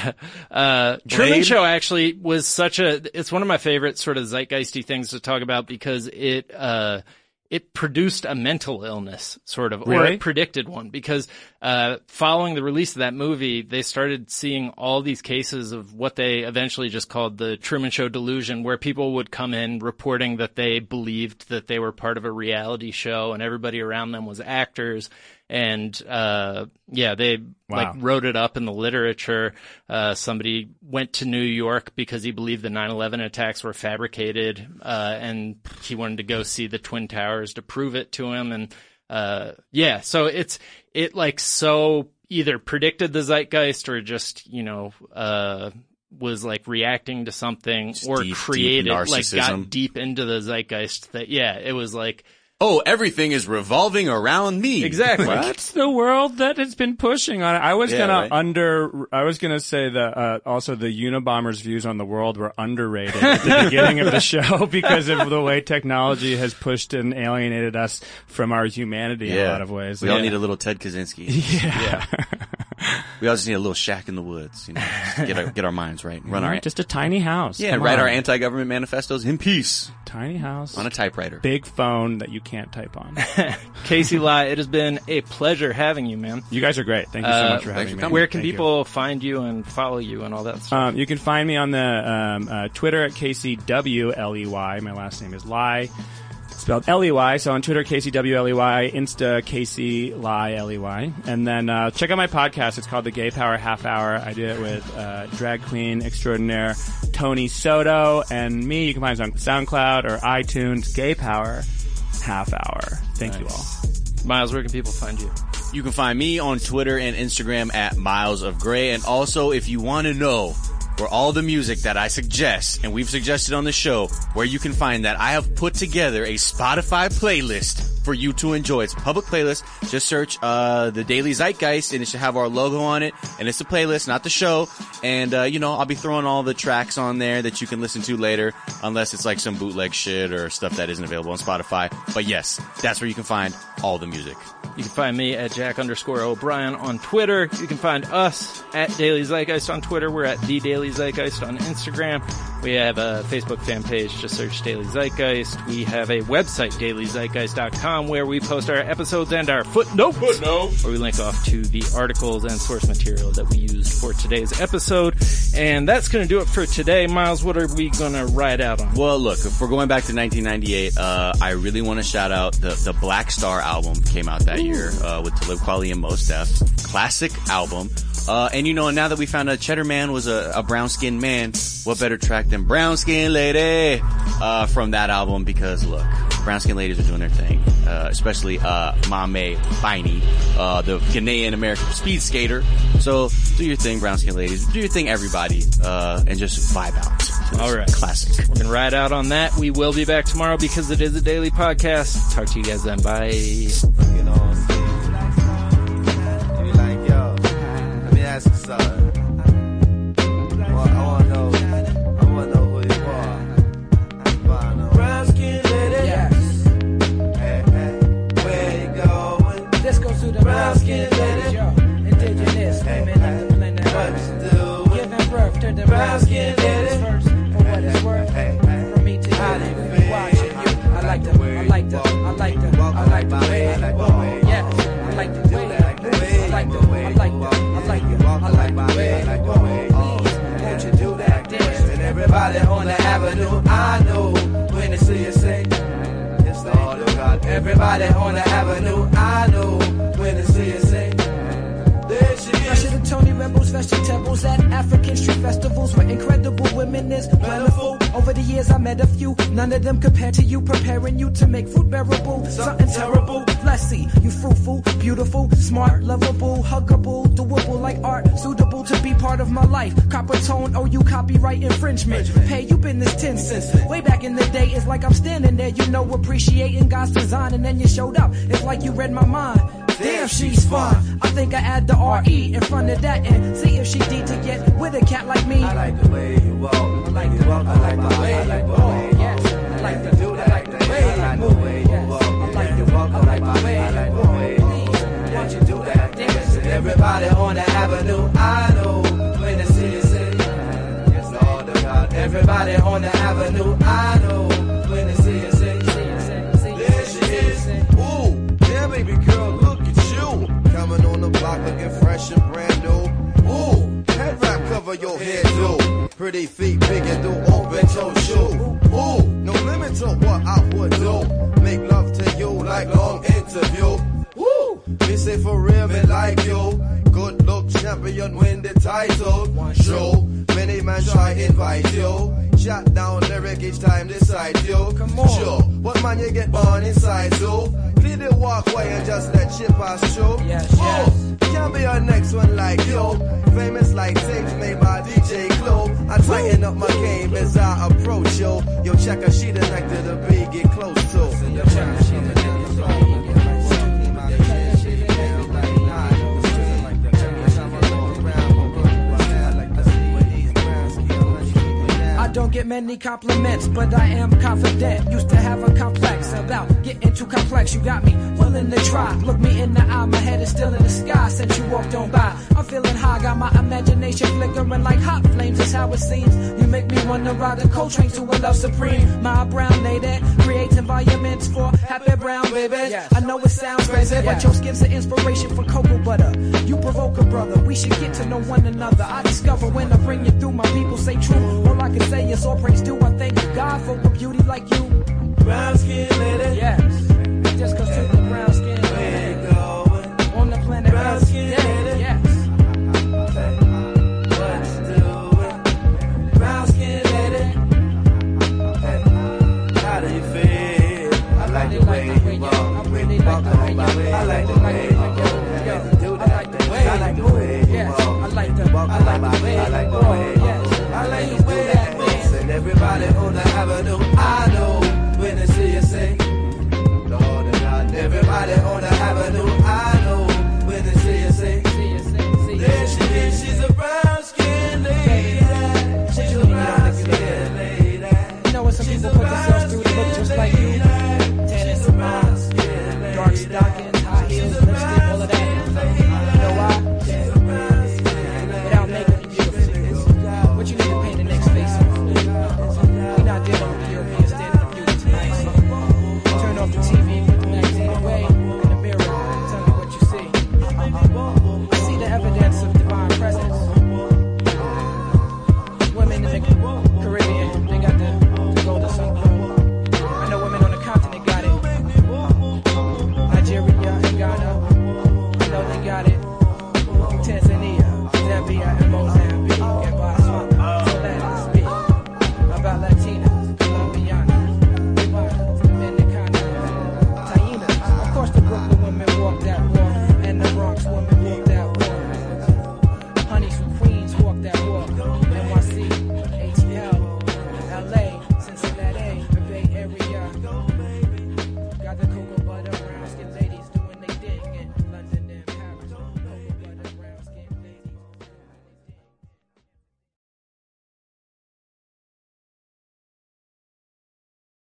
Uh, Truman Blade? Show actually was such a, it's one of my favorite sort of zeitgeisty things to talk about because it, uh, it produced a mental illness, sort of, or Really? it predicted one because, uh, following the release of that movie, they started seeing all these cases of what they eventually just called the Truman Show delusion, where people would come in reporting that they believed that they were part of a reality show and everybody around them was actors. And, uh, yeah, they Wow. like wrote it up in the literature. Uh, somebody went to New York because he believed the nine eleven attacks were fabricated, uh, and he wanted to go see the Twin Towers to prove it to him. And, uh, yeah, so it's, it like so either predicted the zeitgeist or just, you know, uh, was like reacting to something Just or deep, created, deep like narcissism. got deep into the zeitgeist that, yeah, it was like, Oh, everything is revolving around me. exactly. That's the world that has been pushing on it. I was Yeah, gonna right. under, I was gonna say that, uh, also the Unabomber's views on the world were underrated at the beginning of the show because of the way technology has pushed and alienated us from our humanity in a lot of ways. We all Yeah. need a little Ted Kaczynski. Yeah. We all just need a little shack in the woods, you know, just get our, get our minds right. Run our, Just a tiny house. yeah, Come and write on. our anti-government manifestos in peace tiny house on a typewriter. big phone that you can't type on. Casey Lai, it has been a pleasure having you, man. You guys are great. Thank you so Uh, much for thanks having for me. coming. Where can Thank you. people find you and follow you and all that stuff? Um, you can find me on the um, uh, Twitter at K C W L E Y. My last name is Lai, spelled L E Y. So on Twitter, K C W L E Y, Insta, K C Lai L E Y. And then uh, check out my podcast. It's called The Gay Power Half Hour. I did it with uh, drag queen extraordinaire Tony Soto and me. You can find us on SoundCloud or iTunes. Gay Power Half Hour. Thank you all. Miles, where can people find you? You can find me on Twitter and Instagram at Miles of Gray. And also, if you want to know where all the music that I suggest, and we've suggested on the show, where you can find that, I have put together a Spotify playlist for you to enjoy. It's a public playlist. Just search uh the Daily Zeitgeist, and it should have our logo on it. And it's a playlist, not the show. And, uh, you know, I'll be throwing all the tracks on there that you can listen to later, unless it's like some bootleg shit or stuff that isn't available on Spotify. But yes, that's where you can find all the music. You can find me at Jack underscore O'Brien on Twitter. You can find us at Daily Zeitgeist on Twitter. We're at The Daily Zeitgeist on Instagram. We have a Facebook fan page. Just search Daily Zeitgeist. We have a website, daily zeitgeist dot com, where we post our episodes and our footnotes. Footnote. Where we link off to the articles and source material that we used for today's episode. And that's going to do it for today. Miles, what are we going to ride out on? Well, look, if we're going back to nineteen ninety-eight, uh, I really want to shout out the, the Black Star album came out that year, uh, with Talib Kweli and Mos Def. Classic album. Uh, and you know, now that we found out Cheddar Man was a, a brown skinned man, what better track than Brown Skin Lady, uh, from that album? Because look, brown skin ladies are doing their thing, uh, especially, uh, Mame Baini, uh, the Ghanaian American speed skater. So do your thing, brown skin ladies. Do your thing, everybody, uh, and just vibe out. All right. Classic. We're going to ride out on that. We will be back tomorrow because it is a daily podcast. Talk to you guys then. Bye. You know what I'm saying? You like, yo, let me ask you something. Well, I wanna know, I wanna know who you are. Brown skin lady, yes. Hey, hey, where you going? This goes to the brown skin ladies, yo. Indigenous women of the planet Earth. Giving birth to the brown skin ladies first. For what it's worth, from me to you, watching you. I like the, I like the, I like the, I like the way you walk. Yes, I like the way you move. I like the, I like the, I like the, I like the way you walk. Please, won't you do that dance? And everybody on the avenue, I know when they see you say, it's all the God. Everybody on the avenue, I know when they see you say, there she Fresh is. to the Tony Rebels, vegetables at African street festivals where incredible women is plentiful. Over the years I met a few, none of them compared to you, preparing you to make food bearable. Something terrible, let's see, you fruitful, beautiful, smart, lovable, huggable, doable like art, suitable to be part of my life. Copper tone, oh you copyright infringement. Hey, you been this ten since way back in the day. It's like I'm standing there, you know, appreciating God's design, and then you showed up. It's like you read my mind. Damn, she's fine. I think I add the R E in front of that and see if she D to get with a cat like me. I like the way you walk. I like the walk. I like the way you walk. Yes, I like the do that. I like the way you move. Yes, I like the walk. I like the way you move. Please, won't you do that? Dance. And everybody on the avenue, I know when they see you say, yes, Lord of God. Everybody on the avenue, I know when they see you say, there she is. Ooh, yeah, baby girl, look at you. Coming on the block looking fresh and brand new. Ooh, head wrap cover your head too. Pretty feet big and do open toe shoe. Ooh, no limit to what I would do. Make love to you like long interview. Woo, me say for real, me like you. Good look champion win the title. Show, many man try invite you. Shot down lyric each time decide you. Come on. Sure, what man you get on inside too? Clear the walkway and just let shit pass through. Yes, yes. Oh, can't be your next one like you. Famous like tapes made by D J Clue. I tighten up my game as I approach you. Yo, check a sheet and like to the beat get close to. Yo, check a sheet and like to the beat get close to. I don't get many compliments, but I am confident. Used to have a complex about getting too complex. You got me willing to try. Look me in the eye, my head is still in the sky since you walked on by. I'm feeling high, got my imagination flickering like hot flames. That's how it seems. You make me wanna ride a cold train to a love supreme. My brown lady creates environments for happy brown babies. Yes. I know it sounds crazy, yes, but your skin's an inspiration for cocoa butter. You provoke a brother. We should get to know one another. I discover when I bring you through. My people say true. All I can say is all praise due. I thank God for a beauty like you. Brown skin lady. Yes. Just cause to the brown skin lady. On the planet Brown Earth. skin Yeah, lady. yes. What you doing? Brown skin lady. How do you feel? I like the way you walk. I really like the way you I like the way you walk. I like the way I like the way you yes. walk. I like the I like the way I like the you walk. way you Yes. I like the way that dance. And everybody on the avenue